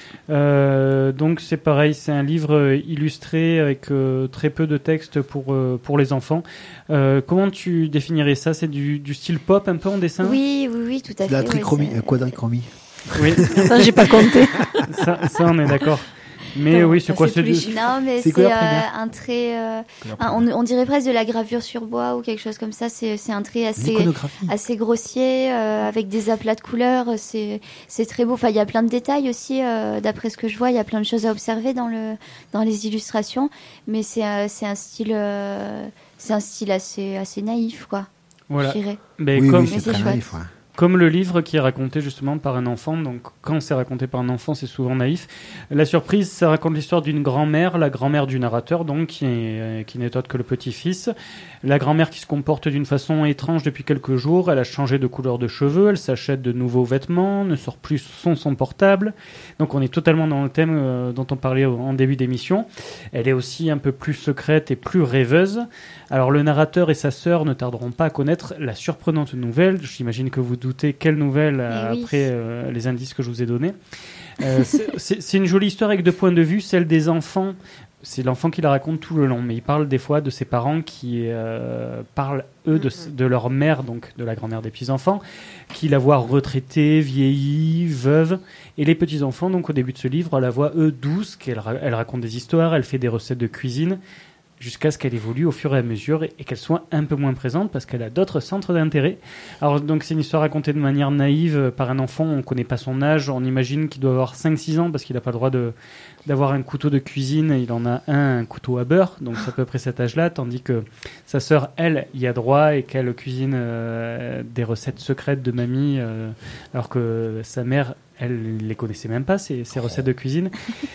Euh, donc c'est pareil, c'est un livre illustré avec euh, très peu de texte pour, euh, pour les enfants. Euh, comment tu définirais ça ? C'est du, du style pop un peu en dessin ? Oui, oui, oui, tout à fait. La trichromie, ouais, euh, quadrichromie. Oui. Ça, j'ai pas compté. ça, ça, on est d'accord. Mais non, oui, c'est quoi c'est du... Non, mais c'est, c'est euh, un trait. Euh, un, on, on dirait presque de la gravure sur bois ou quelque chose comme ça. C'est, c'est un trait assez, assez grossier euh, avec des aplats de couleurs. C'est, c'est très beau. Enfin, il y a plein de détails aussi. Euh, d'après ce que je vois, il y a plein de choses à observer dans le dans les illustrations. Mais c'est, euh, c'est un style, euh, c'est un style assez assez naïf, quoi. Voilà. Je dirais. Mais oui, comme... oui, c'est, c'est très naïf. Ouais. Comme le livre qui est raconté justement par un enfant, donc quand c'est raconté par un enfant, c'est souvent naïf. La Surprise, ça raconte l'histoire d'une grand-mère, la grand-mère du narrateur, donc qui, est, qui n'est autre que le petit-fils. La grand-mère qui se comporte d'une façon étrange depuis quelques jours, elle a changé de couleur de cheveux, elle s'achète de nouveaux vêtements, ne sort plus son son portable. Donc on est totalement dans le thème euh, dont on parlait en début d'émission. Elle est aussi un peu plus secrète et plus rêveuse. Alors le narrateur et sa sœur ne tarderont pas à connaître la surprenante nouvelle. J'imagine que vous doutez quelle nouvelle euh, oui. après euh, les indices que je vous ai donnés. Euh, c'est, c'est, c'est une jolie histoire avec deux points de vue, celle des enfants. C'est l'enfant qui la raconte tout le long, mais il parle des fois de ses parents qui euh, parlent, eux, de, de leur mère, donc de la grand-mère des petits-enfants, qui la voient retraitée, vieillie, veuve. Et les petits-enfants, donc au début de ce livre, la voient, eux, douce, qu'elle elle raconte des histoires, elle fait des recettes de cuisine, jusqu'à ce qu'elle évolue au fur et à mesure et, et qu'elle soit un peu moins présente parce qu'elle a d'autres centres d'intérêt. Alors donc c'est une histoire racontée de manière naïve par un enfant, on ne connaît pas son âge, on imagine qu'il doit avoir cinq six ans parce qu'il n'a pas le droit de, d'avoir un couteau de cuisine, il en a un, un couteau à beurre, donc c'est à peu près cet âge-là, tandis que sa sœur, elle, y a droit et qu'elle cuisine euh, des recettes secrètes de mamie, euh, alors que sa mère, elle les connaissait même pas, ces, ces recettes de cuisine.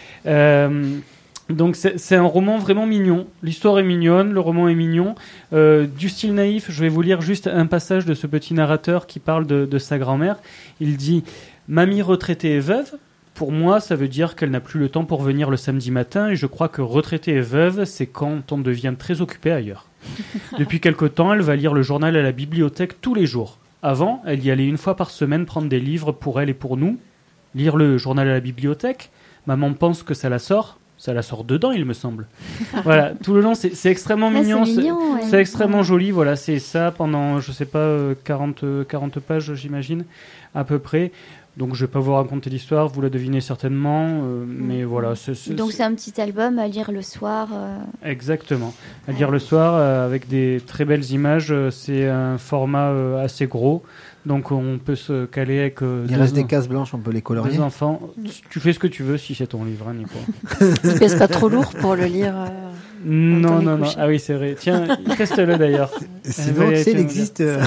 Euh, Donc c'est, c'est un roman vraiment mignon. L'histoire est mignonne, le roman est mignon. Euh, du style naïf, je vais vous lire juste un passage de ce petit narrateur qui parle de, de sa grand-mère. Il dit « Mamie retraitée et veuve, pour moi, ça veut dire qu'elle n'a plus le temps pour venir le samedi matin et je crois que retraitée et veuve, c'est quand on devient très occupé ailleurs. Depuis quelque temps, elle va lire le journal à la bibliothèque tous les jours. Avant, elle y allait une fois par semaine prendre des livres pour elle et pour nous. Lire le journal à la bibliothèque, maman pense que ça la sort. Ça la sort dedans, il me semble. Voilà, tout le long, c'est, c'est extrêmement Là, mignon. C'est, mignon c'est, ouais. c'est extrêmement joli. Voilà, c'est ça pendant, je sais pas, quarante, quarante pages, j'imagine, à peu près. Donc, je vais pas vous raconter l'histoire, vous la devinez certainement. Euh, mmh. Mais voilà. C'est, c'est, Donc, c'est... c'est un petit album à lire le soir. Euh... Exactement. À lire le soir euh, avec des très belles images. C'est un format euh, assez gros. Donc on peut se caler avec euh, il reste des cases blanches, on peut les colorier. Deux enfants. Tu, tu fais ce que tu veux si c'est ton livre, hein, Nico. Il pèse pas trop lourd pour le lire. Euh, non, non, non. Ah oui, c'est vrai. Tiens, reste-le d'ailleurs. Sinon, tu sais, il existe, euh...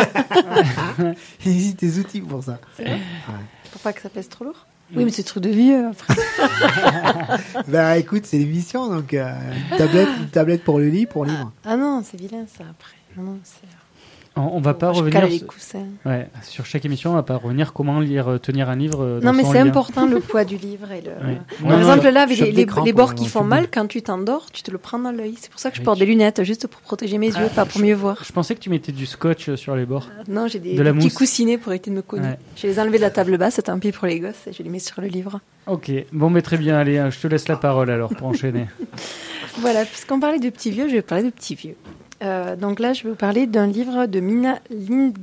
il existe des outils pour ça. C'est vrai. Ouais. Pour pas que ça pèse trop lourd. Oui, mais c'est truc de vieux après. Bah écoute, c'est l'émission, donc euh, une tablette, une tablette pour le lit, pour le livre. Ah non, c'est vilain ça après. Non, non, c'est. On, on va oh, pas je revenir. Les coussins. Ouais, sur chaque émission, on va pas revenir comment lire, tenir un livre. Dans non, mais son c'est lien. important le poids du livre et le. Oui. Par non, exemple, non, là, avec les, les, les bords qui font mal, bouge. quand tu t'endors, tu te le prends dans l'œil. C'est pour ça que je oui, porte tu... des lunettes, juste pour protéger mes yeux, ah, pas pour je, mieux voir. Je pensais que tu mettais du scotch sur les bords. Euh, non, j'ai des, de des la petits mousse. coussinets pour éviter de me cogner. Ouais. Je les ai enlevés de la table basse, tant pis pour les gosses, et je les mets sur le livre. Ok, bon, mais très bien. Allez, je te laisse la parole alors pour enchaîner. Voilà, puisqu'on parlait de petits vieux, je vais parler de petits vieux. Euh, donc là, je vais vous parler d'un livre de Mina Lindgren.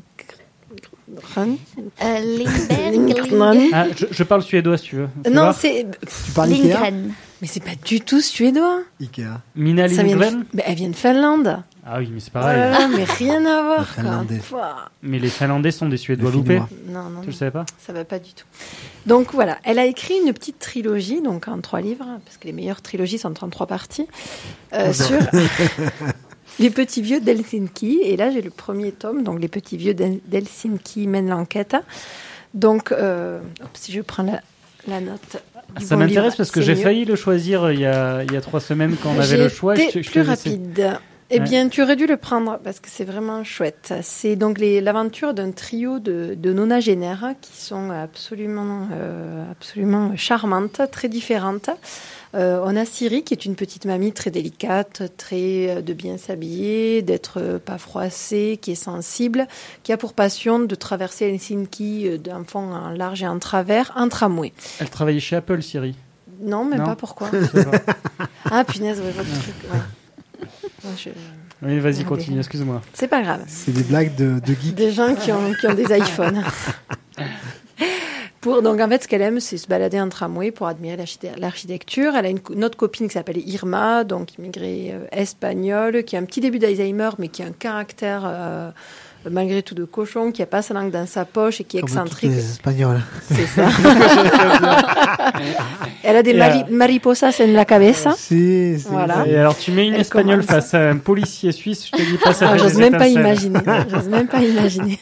Euh, Lindgren. Ah, je, je parle suédois si tu veux. C'est non, c'est. Tu parles Ikea ? Mais c'est pas du tout suédois. Ikea. Mina Lindgren. De... Bah, elle vient de Finlande. Ah oui, mais c'est pareil. Oh là là, mais rien à voir. Finlandais. Mais les Finlandais sont des Suédois loupés. Non, non. Tu le savais pas ? Ça va pas du tout. Donc voilà, elle a écrit une petite trilogie, donc en trois livres, parce que les meilleures trilogies sont en trois parties, euh, sur les petits vieux d'Helsinki. Et là, j'ai le premier tome, donc les petits vieux d'Helsinki mènent l'enquête. Donc, euh, si je prends la, la note. Ça livre, m'intéresse parce que j'ai mieux. failli le choisir il y a, il y a trois semaines quand on avait j'ai le choix. Été je, je plus rapide. Eh bien, tu aurais dû le prendre parce que c'est vraiment chouette. C'est donc les, l'aventure d'un trio de, de nonagénaires qui sont absolument, euh, absolument charmantes, très différentes. Euh, on a Siri qui est une petite mamie très délicate, très euh, de bien s'habiller, d'être euh, pas froissée, qui est sensible, qui a pour passion de traverser Helsinki euh, d'un fond en large et en travers en tramway. Elle travaillait chez Apple, Siri. Non, même non. pas, pourquoi. Ah, punaise, ouais, votre truc, ouais. Ouais, je... Oui, vas-y, continue, excuse-moi. C'est pas grave. C'est des blagues de, de geeks. Des gens qui ont, qui ont des iPhones. Pour, donc, en fait, ce qu'elle aime, c'est se balader en tramway pour admirer l'architecture. Elle a une, une autre copine qui s'appelle Irma, donc immigrée euh, espagnole, qui a un petit début d'Alzheimer, mais qui a un caractère... Euh, malgré tout de cochon, qui n'a pas sa langue dans sa poche et qui est comme excentrique. Les Espagnols. C'est ça. Elle a des mari- mariposas en la cabeza. Si, si, voilà. Et alors, tu mets une Elle espagnole commence. face à un policier suisse, je te dis pas ça. Ah, fait j'ose des même pas étincelles. imaginer. J'ose même pas imaginer.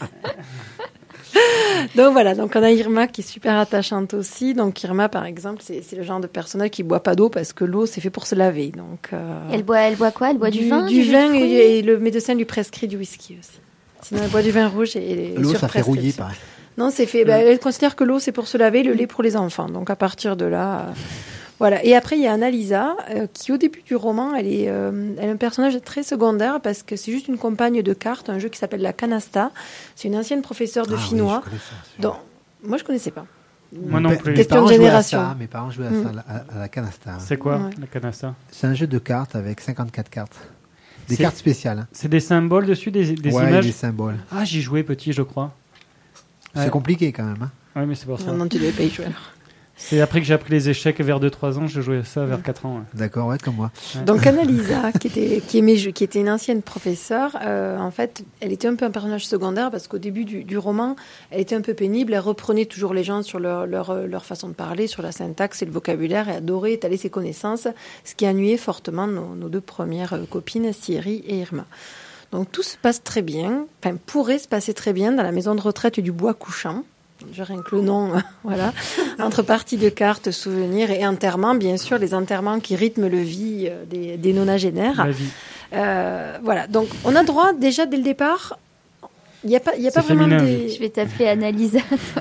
Donc voilà, donc on a Irma qui est super attachante aussi. Donc Irma, par exemple, c'est, c'est le genre de personnage qui boit pas d'eau parce que l'eau c'est fait pour se laver. Donc euh, elle boit, elle boit quoi? Elle boit du, du vin, du, du vin jus de et, et le médecin lui prescrit du whisky aussi. Sinon elle boit du vin rouge et, et l'eau sur ça fait rouiller, prescription. pareil. Non, c'est fait. Bah, elle considère que l'eau c'est pour se laver, le lait pour les enfants. Donc à partir de là. Euh, Voilà. Et après, il y a Annalisa, euh, qui au début du roman, elle est, euh, elle est un personnage très secondaire parce que c'est juste une compagne de cartes, un jeu qui s'appelle la canasta. C'est une ancienne professeure de ah, finnois. Oui, je connais ça, donc, moi, je connaissais pas. Moi non plus. Question de génération. Ça, mes parents jouaient à, mm. ça, à, à la canasta. C'est quoi, ouais. la canasta? C'est un jeu de cartes avec cinquante-quatre cartes. Des c'est, cartes spéciales. Hein. C'est des symboles dessus, des, des ouais, images? des symboles. Ah, j'y jouais petit, je crois. C'est ouais. compliqué quand même. Hein. Oui, mais c'est pour ça. Non, non, tu devais pas y jouer alors. C'est après que j'ai appris les échecs vers deux trois ans, je jouais à ça vers quatre ans. Ouais. D'accord, ouais, comme moi. Ouais. Donc Annalisa, qui était, qui, aimait, qui était une ancienne professeure, euh, en fait, elle était un peu un personnage secondaire parce qu'au début du, du roman, elle était un peu pénible, elle reprenait toujours les gens sur leur, leur, leur façon de parler, sur la syntaxe et le vocabulaire, et adorait étaler ses connaissances, ce qui ennuyait fortement nos, nos deux premières copines, Siri et Irma. Donc tout se passe très bien, enfin pourrait se passer très bien dans la maison de retraite du Bois Couchant. Je rien que le nom, voilà. Entre parties de cartes, souvenirs et enterrements, bien sûr, les enterrements qui rythment le vie des, des nonagénaires. La vie. Euh, voilà. Donc, on a droit déjà dès le départ. Il n'y a pas, il y a pas vraiment féminin, des. Je vais t'appeler Annalisa.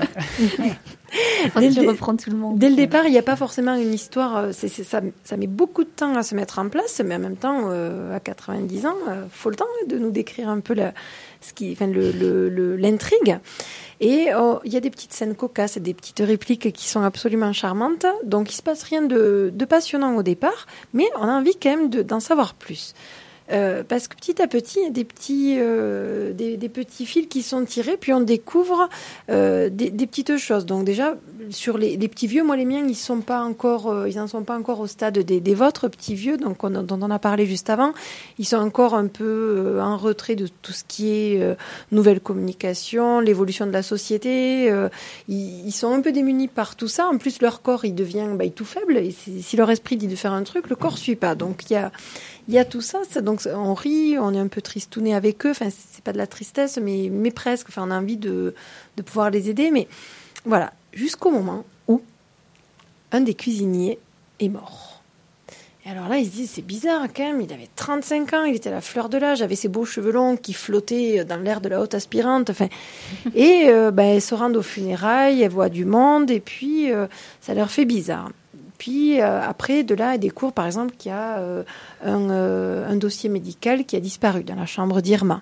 Dès, je reprends tout le monde. Dès le départ, il n'y a pas forcément une histoire. C'est, c'est, ça, ça met beaucoup de temps à se mettre en place, mais en même temps, euh, à quatre-vingt-dix ans, il euh, faut le temps de nous décrire un peu la, ce qui, enfin, le, le, le, l'intrigue. Et oh, il y a des petites scènes cocasses, des petites répliques qui sont absolument charmantes. Donc, il se passe rien de, de passionnant au départ, mais on a envie quand même de, d'en savoir plus. Euh, parce que petit à petit, il y a des petits, euh, des, des petits fils qui sont tirés, puis on découvre euh, des, des petites choses. Donc déjà, sur les, les petits vieux, moi les miens, ils sont pas encore, euh, ils en sont pas encore au stade des, des vôtres petits vieux, donc on, dont on a parlé juste avant. Ils sont encore un peu euh, en retrait de tout ce qui est euh, nouvelle communication, l'évolution de la société. Euh, ils, ils sont un peu démunis par tout ça. En plus, leur corps, il devient, bah, il est tout faible. Et si leur esprit dit de faire un truc, le corps suit pas. Donc il y a Il y a tout ça, ça, donc on rit, on est un peu tristouné avec eux. Enfin, c'est pas de la tristesse, mais, mais presque. Enfin, on a envie de, de pouvoir les aider. Mais voilà, jusqu'au moment où un des cuisiniers est mort. Et alors là, ils se disent, c'est bizarre quand même. Il avait trente-cinq ans, il était à la fleur de l'âge, avait ses beaux cheveux longs qui flottaient dans l'air de la haute aspirante. Enfin, et euh, ben, elles se rendent aux funérailles, elles voient du monde, et puis euh, ça leur fait bizarre. Puis euh, après, de là, elle découvre par exemple qu'il y a euh, un, euh, un dossier médical qui a disparu dans la chambre d'Irma.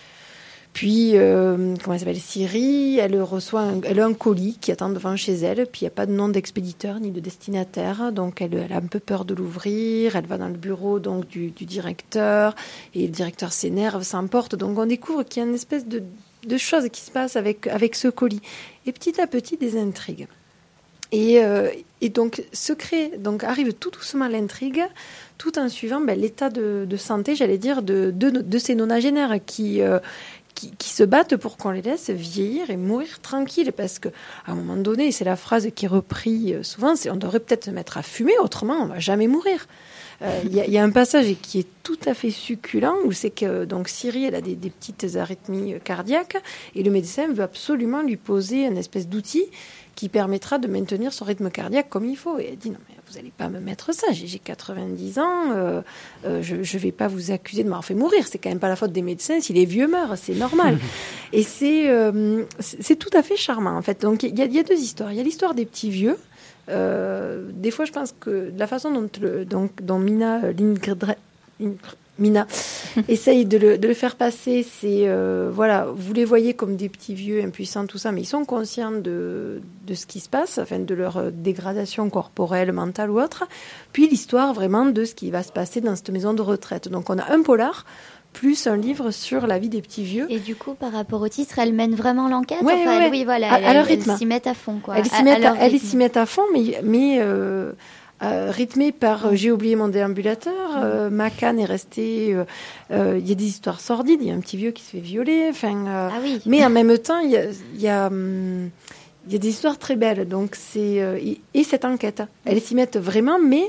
Puis, euh, comment elle s'appelle, Siri, elle reçoit un, elle a un colis qui attend devant chez elle, puis il n'y a pas de nom d'expéditeur ni de destinataire, donc elle, elle a un peu peur de l'ouvrir, elle va dans le bureau donc du, du directeur, et le directeur s'énerve, s'emporte, donc on découvre qu'il y a une espèce de, de chose qui se passe avec, avec ce colis. Et petit à petit, des intrigues. Et, euh, et donc, se crée, donc arrive tout doucement l'intrigue, tout en suivant ben, l'état de, de santé, j'allais dire, de, de, de ces nonagénaires qui, euh, qui, qui se battent pour qu'on les laisse vieillir et mourir tranquilles. Parce qu'à un moment donné, c'est la phrase qui est reprise souvent, c'est on devrait peut-être se mettre à fumer, autrement on ne va jamais mourir. Il euh, y, y a un passage qui est tout à fait succulent où c'est que donc Siri elle a des, des petites arythmies cardiaques et le médecin veut absolument lui poser une espèce d'outil qui permettra de maintenir son rythme cardiaque comme il faut. Et elle dit, non, mais vous n'allez pas me mettre ça, j'ai, j'ai quatre-vingt-dix ans, euh, euh, je ne vais pas vous accuser de m'avoir fait mourir. C'est quand même pas la faute des médecins si les vieux meurent, c'est normal. Et c'est, euh, c'est, c'est tout à fait charmant, en fait. Donc, il y, y a deux histoires. Il y a l'histoire des petits vieux. Euh, des fois, je pense que la façon dont, le, donc, dont Mina, Lindgren, Mina essaye de le, de le faire passer, c'est euh, voilà, vous les voyez comme des petits vieux impuissants, tout ça, mais ils sont conscients de, de ce qui se passe, enfin de leur dégradation corporelle, mentale ou autre. Puis l'histoire vraiment de ce qui va se passer dans cette maison de retraite. Donc on a un polar plus un livre sur la vie des petits vieux. Et du coup, par rapport au titre, elle mène vraiment l'enquête. Ouais, enfin, ouais. Elle, oui, voilà, à, elle, à leur elle, rythme. Elle s'y met à fond, quoi. Elle s'y met à, à, elle s'y met à fond, mais mais euh, Euh, rythmé par euh, j'ai oublié mon déambulateur, euh, ma canne est restée, il euh, euh, y a des histoires sordides, il y a un petit vieux qui se fait violer, enfin, euh, ah oui. mais en même temps il y a, y, a, hum, y a des histoires très belles, donc c'est euh, et, et cette enquête, elles s'y mettent vraiment, mais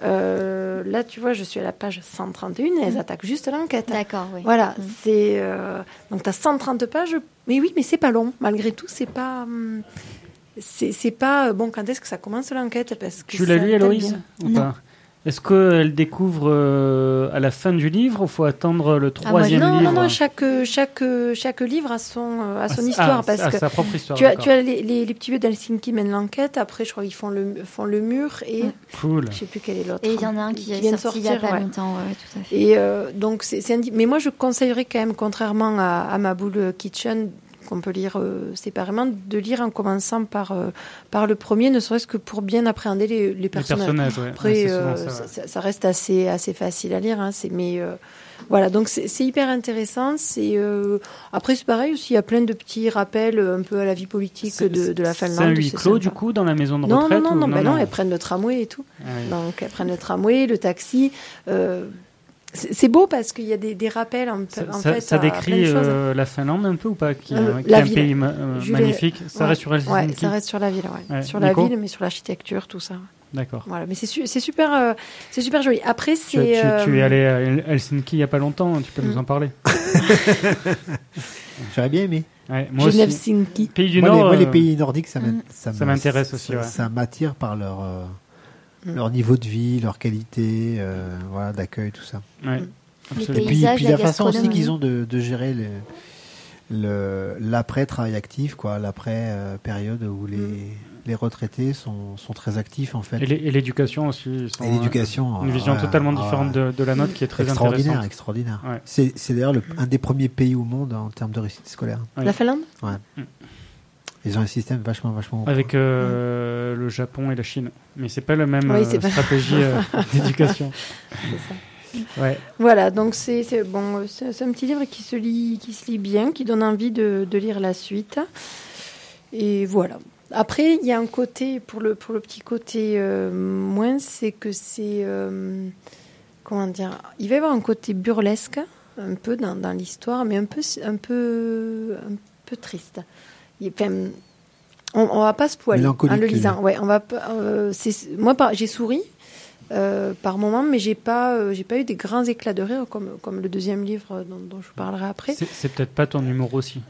euh, là tu vois je suis à la page cent trente et un, elles attaquent juste l'enquête. D'accord, oui. Voilà, mmh. c'est euh, donc t'as cent trente pages, mais oui, mais c'est pas long, malgré tout, c'est pas. Hum, C'est, c'est pas bon. Quand est-ce que ça commence l'enquête parce que tu l'as lu, Héloïse, ou non. pas? Est-ce qu'elle découvre euh, à la fin du livre ou faut attendre le troisième ah, moi, non, livre? Non, non, chaque, chaque, chaque livre a son, a son ah, histoire. Ah, parce ah, que sa propre histoire. Tu as, tu as les, les, les petits vieux d'Helsinki mènent l'enquête. Après, je crois qu'ils font le, font le mur. Et cool. Je sais plus quel est l'autre. Et il y en a un qui, qui vient de sortir il n'y a pas ouais. longtemps. Ouais, tout à fait. Et euh, donc, c'est, c'est indi- mais moi, je conseillerais quand même, contrairement à, à Maboul Kitchen, qu'on peut lire euh, séparément, de lire en commençant par, euh, par le premier, ne serait-ce que pour bien appréhender les, les personnages. Les personnages, ouais. Après, ouais, euh, ça, ça, ouais. ça, ça reste assez, assez facile à lire, hein, c'est, mais euh, voilà, donc c'est, c'est hyper intéressant. C'est, euh, après, c'est pareil aussi, il y a plein de petits rappels un peu à la vie politique de, de la Finlande. C'est un huis clos, du coup, dans la maison de non, retraite Non, non, non, ou... ben non, non, non, elles prennent le tramway et tout. Ah, oui. Donc, elles prennent le tramway, le taxi... Euh, C'est beau parce qu'il y a des, des rappels en, ça, en ça, fait. Ça décrit euh, la Finlande un peu ou pas, qui, euh, qui est un ville. pays ma- euh, magnifique. Ça ouais, reste sur Helsinki. Ouais, ça reste sur la ville, ouais. ouais. Sur Nico la ville, mais sur l'architecture, tout ça. D'accord. Voilà, mais c'est, su- c'est super, euh, c'est super joli. Après, c'est. Tu, tu, euh... tu es allé à Helsinki il y a pas longtemps. Tu peux mm. nous en parler. J'aurais bien aimé. Ouais, moi Genève, aussi. Helsinki. Pays du moi, Nord. Les, moi, euh... les pays nordiques, ça, mm. ça, ça m'intéresse aussi. Ça, ouais. ça m'attire par leur. Euh... Mmh. leur niveau de vie, leur qualité, euh, voilà, d'accueil, tout ça. Ouais, les et puis, paysages, puis la, la façon aussi qu'ils hein. ont de, de gérer le, le, l'après-travail actif, quoi, l'après-période où les, mmh. les retraités sont, sont très actifs, en fait. Et, les, et l'éducation aussi. Sont, et l'éducation. Euh, une vision ouais, totalement ouais, différente de, de la nôtre qui est très extraordinaire, intéressante. Extraordinaire, ouais. C'est, c'est d'ailleurs le, un des premiers pays au monde en termes de réussite scolaire. Ouais. La Finlande ? Ouais. Mmh. Ils ont un système vachement, vachement... Avec euh, le Japon et la Chine. Mais c'est pas la même oui, euh, stratégie euh, d'éducation. C'est ça. Ouais. Voilà, donc c'est, c'est, bon, c'est, c'est un petit livre qui se lit, qui se lit bien, qui donne envie de, de lire la suite. Et voilà. Après, il y a un côté, pour le, pour le petit côté euh, moins, c'est que c'est... Euh, comment dire ? Il va y avoir un côté burlesque, un peu dans, dans l'histoire, mais un peu, un peu, un peu triste. Enfin, on, on va pas se poiler en le lisant. Ouais, on va pas, euh, c'est, moi, par, j'ai souri euh, par moment, mais j'ai pas, euh, j'ai pas eu des grands éclats de rire comme, comme le deuxième livre dont, dont je vous parlerai après. C'est, c'est peut-être pas ton humour aussi.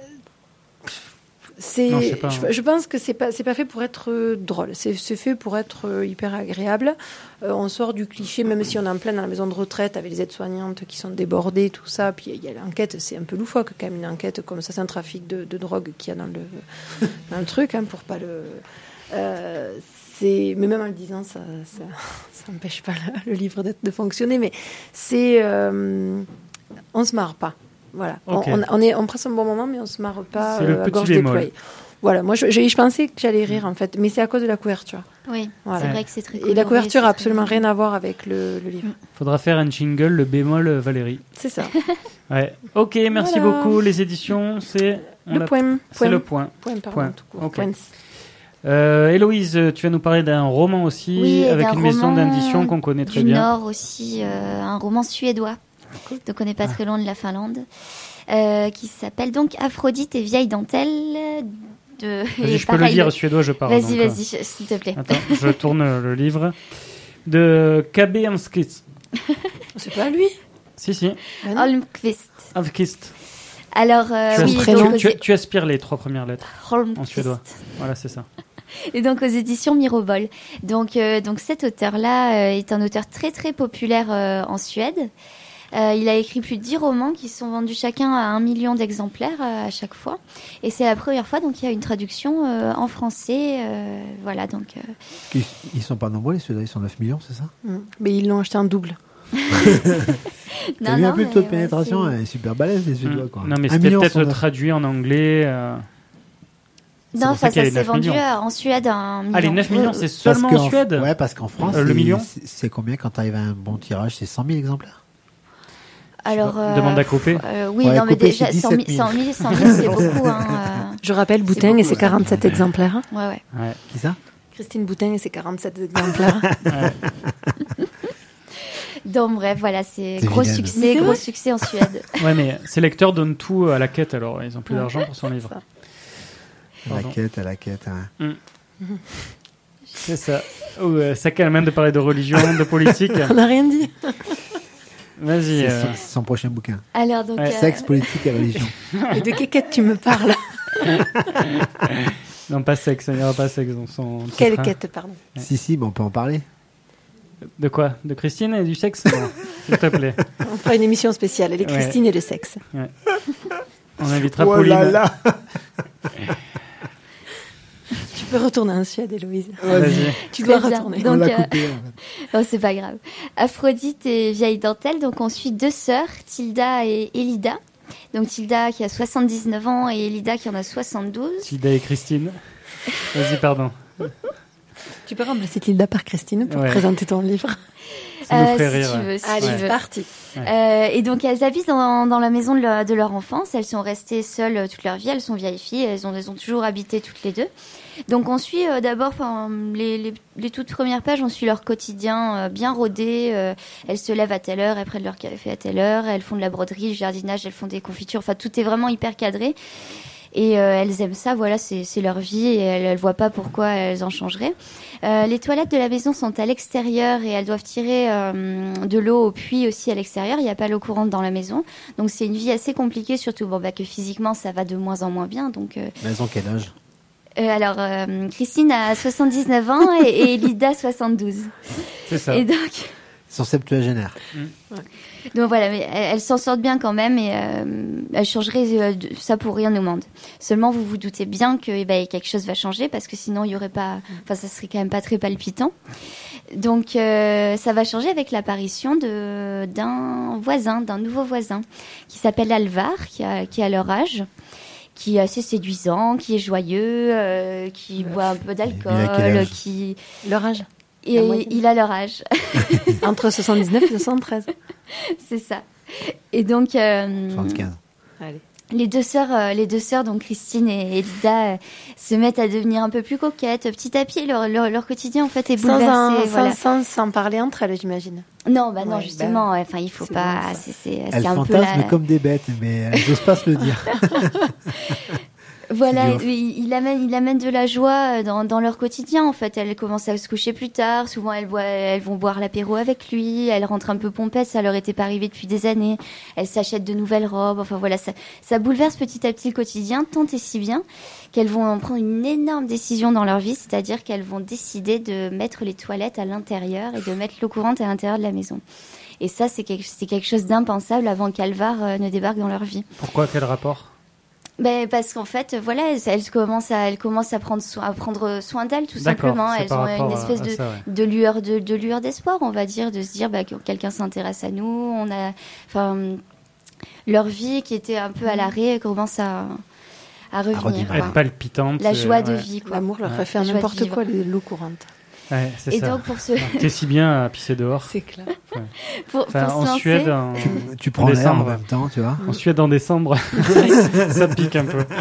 C'est, non, je, pas, je, hein. je pense que c'est pas, c'est pas fait pour être euh, drôle. C'est, c'est fait pour être euh, hyper agréable. Euh, on sort du cliché, même si on est en plein dans la maison de retraite avec les aides-soignantes qui sont débordées, tout ça. Puis il y a l'enquête, c'est un peu loufoque quand même, une enquête comme ça, c'est un trafic de, de drogue qu'il y a dans le, dans le truc, hein, pour pas le. Euh, c'est, mais même en le disant, ça, ça, ça empêche pas le, le livre d'être, de fonctionner. Mais c'est, euh, on se marre pas. Voilà, okay. on, on, est, on passe un bon moment, mais on se marre pas c'est euh, à gorge déployée. Voilà, moi je, je, je pensais que j'allais rire en fait, mais c'est à cause de la couverture. Oui, voilà. c'est vrai que c'est très coloré. Et la couverture a absolument très... rien à voir avec le, le livre. Faudra faire un jingle, le bémol Valérie. C'est ça. Ouais. Ok, merci voilà. beaucoup. Les éditions, c'est le point. C'est point. le point. Point, pardon, point. Tout court. Okay. Point. Euh, Héloïse, tu vas nous parler d'un roman aussi, oui, avec une maison d'édition qu'on connaît très du bien. Du Nord aussi, euh, un roman suédois, cool. Donc on n'est pas ah. très loin de la Finlande. Euh, qui s'appelle donc Aphrodite et vieille dentelle de... Vas-y, je peux le dire suédois, je parle. Vas-y, donc, vas-y, euh... s'il te plaît. Attends, je tourne le livre de K B Almqvist. C'est pas lui. Si, si. Almqvist. Almqvist. Alors, euh, tu, oui, aspires, donc, tu, tu, tu aspires les trois premières lettres Holmqvist. En suédois. Voilà, c'est ça. Et donc aux éditions Mirobol. Donc, euh, donc cet auteur-là euh, est un auteur très très populaire euh, en Suède. Euh, il a écrit plus de dix romans qui sont vendus chacun à un million d'exemplaires euh, à chaque fois. Et c'est la première fois, donc il y a une traduction euh, en français. Euh, voilà, donc. Euh... Ils, ils sont pas nombreux, les Suédois, ils sont neuf millions, c'est ça? Mmh. Mais ils l'ont acheté en double. T'as vu un peu le taux de pénétration, ouais, elle est super balèze, les Suédois, quoi. Non, mais c'était peut-être traduit en anglais. Euh... Non, enfin, ça s'est vendu en Suède à un million. Ah, les neuf millions, c'est seulement en Suède? Ouais, parce qu'en France, euh, le million, c'est combien quand t'arrives à un bon tirage? C'est cent mille exemplaires? Alors, euh, demande à Copé. Euh, oui, ouais, non, mais Copé, déjà, cent mille, cent mille, cent mille, c'est beaucoup. Hein, euh, Je rappelle Boutin et ses quarante-sept exemplaires. Hein. Ouais, ouais, ouais. Qui ça? Christine Boutin et ses quarante-sept exemplaires. Ouais. Donc, bref, voilà, c'est, c'est gros vilaine. succès, gros succès en Suède. Ouais, mais ces lecteurs donnent tout à la quête, alors ils ont plus ouais. d'argent pour son livre. À la quête, à la quête. Hein. Mm. C'est ça. Oh, euh, ça calme même de parler de religion, de politique. On n'a rien dit. Vas-y. C'est euh... son, son prochain bouquin. Alors, donc, ouais. euh... Sexe, politique et religion. Et de quelle quête tu me parles? Non, pas sexe, il n'y aura pas sexe dans son. Quelle quête, pardon? Ouais. Si, si, mais on peut en parler. De quoi? De Christine et du sexe? Non, s'il te plaît. On fera une émission spéciale, les Christine ouais. et le sexe. Ouais. On invitera oh Pauline. Là là. Tu peux retourner en Suède, Héloïse. Vas-y. Tu dois retourner. Donc, on l'a euh... coupé. En fait. Oh, c'est pas grave. Aphrodite et Vieille Dentelle. Donc, on suit deux sœurs, Tilda et Elida. Donc, Tilda qui a soixante-dix-neuf ans et Elida qui en a soixante-douze. Tilda et Christine. Vas-y, pardon. Tu peux remplacer Tilda par Christine pour ouais. présenter ton livre. Ça nous fait euh, rire. Si tu veux, si Allez, tu veux. parti. Ouais. Euh, et donc elles habitent dans, dans la maison de leur, de leur enfance. Elles sont restées seules toute leur vie. Elles sont vieilles filles. Elles ont, elles ont toujours habité toutes les deux. Donc on suit euh, d'abord les, les, les toutes premières pages. On suit leur quotidien euh, bien rodé. Euh, elles se lèvent à telle heure, elles prennent leur café à telle heure. Elles font de la broderie, du jardinage, elles font des confitures. Enfin tout est vraiment hyper cadré. Et euh, elles aiment ça, voilà, c'est, c'est leur vie et elles ne voient pas pourquoi elles en changeraient. Euh, les toilettes de la maison sont à l'extérieur et elles doivent tirer euh, de l'eau au puits aussi à l'extérieur. Il n'y a pas l'eau courante dans la maison. Donc c'est une vie assez compliquée, surtout bon, bah, que physiquement ça va de moins en moins bien. Donc, euh... Mais elles ont quel âge? euh, Alors, euh, Christine a soixante-dix-neuf ans et, et Lida soixante-douze. C'est ça. Et donc... Ils sont septuagénaires. Mmh. Ouais. Donc voilà, mais elles, elles s'en sortent bien quand même et euh, elles changeraient euh, de, ça pour rien au monde. Seulement, vous vous doutez bien que eh ben, quelque chose va changer parce que sinon, il y aurait pas, enfin, ça serait quand même pas très palpitant. Donc, euh, ça va changer avec l'apparition de, d'un voisin, d'un nouveau voisin qui s'appelle Alvar, qui a, qui a leur âge, qui est assez séduisant, qui est joyeux, euh, qui boit un peu d'alcool, qui... Leur âge? Et il a leur âge. Entre soixante-dix-neuf et soixante-treize. C'est ça. Et donc... Euh, soixante-quinze. Allez. Les deux sœurs, euh, les deux sœurs, donc Christine et Elida, euh, se mettent à devenir un peu plus coquettes. Petit à petit, leur, leur, leur quotidien, en fait, est bouleversé. Sans, un, voilà. sans, sans, sans parler entre elles, j'imagine. Non, bah non, ouais, justement. Bah, enfin, il faut c'est pas... Bon, c'est, c'est, elles c'est un fantasment peu la... comme des bêtes, mais elles n'osent pas se le dire. Voilà, il, il amène, il amène de la joie dans, dans leur quotidien. En fait, elles commencent à se coucher plus tard. Souvent, elles, boivent, elles vont boire l'apéro avec lui. Elles rentrent un peu pompettes. Ça leur était pas arrivé depuis des années. Elles s'achètent de nouvelles robes. Enfin voilà, ça, ça bouleverse petit à petit le quotidien, tant et si bien qu'elles vont prendre une énorme décision dans leur vie, c'est-à-dire qu'elles vont décider de mettre les toilettes à l'intérieur et de mettre l'eau courante à l'intérieur de la maison. Et ça, c'est quelque, c'est quelque chose d'impensable avant qu'Alvar euh, ne débarque dans leur vie. Pourquoi? Quel rapport? Ben, parce qu'en fait, voilà, elles, elles commencent à, elles commencent à prendre soin, à prendre soin d'elles, tout D'accord, simplement. Elles ont une espèce de, ça, ouais. de lueur, de, de lueur d'espoir, on va dire, de se dire, bah, que quelqu'un s'intéresse à nous. On a, enfin, leur vie qui était un peu à l'arrêt commence à, à revenir. À être palpitante. La joie euh, de ouais. vie, quoi. L'amour leur ferait faire La n'importe quoi, l'eau courante. Ouais, c'est et ça. donc pour ce... T'es si bien à pisser dehors. C'est clair. Ouais. pour, enfin, pour en se Suède, lancer... en... tu, tu prends l'air en même temps, tu vois. En Suède en décembre, ça pique un peu.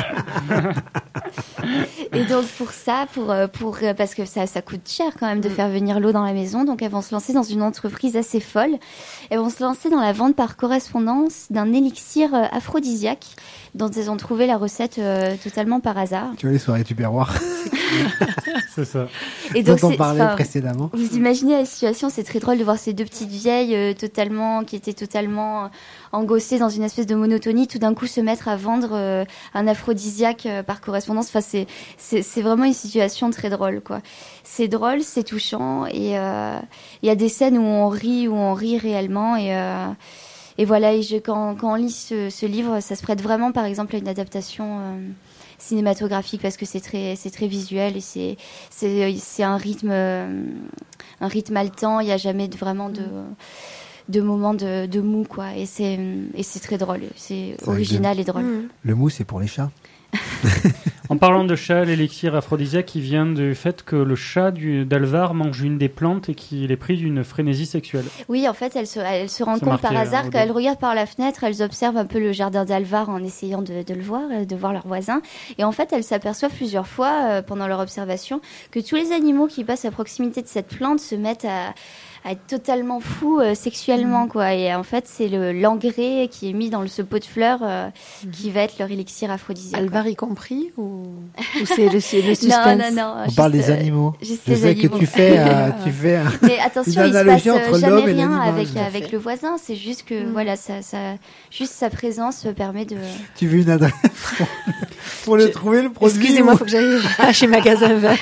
Et donc pour ça, pour, pour, parce que ça, ça coûte cher quand même de faire venir l'eau dans la maison, donc elles vont se lancer dans une entreprise assez folle. Elles vont se lancer dans la vente par correspondance d'un élixir aphrodisiaque dont elles ont trouvé la recette euh, totalement par hasard. Tu vois les soirées tupperware. C'est ça. Et donc, dont on c'est- parlait enfin, précédemment. Vous imaginez la situation, c'est très drôle de voir ces deux petites vieilles euh, totalement, qui étaient totalement euh, engossées dans une espèce de monotonie, tout d'un coup se mettre à vendre euh, un aphrodisiaque euh, par correspondance. Enfin, c'est, c'est, c'est vraiment une situation très drôle, quoi. C'est drôle, c'est touchant, et euh, il y a des scènes où on rit, où on rit réellement, et euh, et voilà. Et je, quand, quand on lit ce, ce livre, ça se prête vraiment, par exemple, à une adaptation euh, cinématographique, parce que c'est très, c'est très visuel, et c'est, c'est, c'est un rythme, euh, un rythme haletant. Il n'y a jamais de, vraiment de, de moments de, de mou, quoi. Et c'est, et c'est très drôle. C'est C'est vrai original que et drôle. Mmh. Le mou, c'est pour les chats. En parlant de chat, l'élixir aphrodisiaque qui vient du fait que le chat du, d'Alvar mange une des plantes et qu'il est pris d'une frénésie sexuelle. Oui, en fait, elle se, elle se rend C'est compte par marqué, hasard euh, quand elles regardent par la fenêtre, elles observent un peu le jardin d'Alvar en essayant de, de le voir, euh, de voir leurs voisins. Et en fait, elles s'aperçoivent plusieurs fois euh, pendant leur observation que tous les animaux qui passent à proximité de cette plante se mettent à, à être totalement fous euh, sexuellement, quoi. Et en fait, c'est le, l'engrais qui est mis dans le, ce pot de fleurs euh, Mhm. qui va être leur élixir aphrodisiaque. Alvar y compris ou, ou c'est le, c'est le Non, suspense? non, non. On juste, parle des euh, animaux. juste Je les sais animaux. que tu fais, euh, tu fais un- Mais attention, une il se analogie passe entre euh, l'homme jamais et rien l'animal. avec, Tout à avec fait. le voisin. C'est juste que, Mm. voilà, ça, ça, juste sa présence permet de... Tu veux une adresse pour, pour le trouver, le produit Excusez-moi, ou- faut que j'aille à chez Magasin Vert.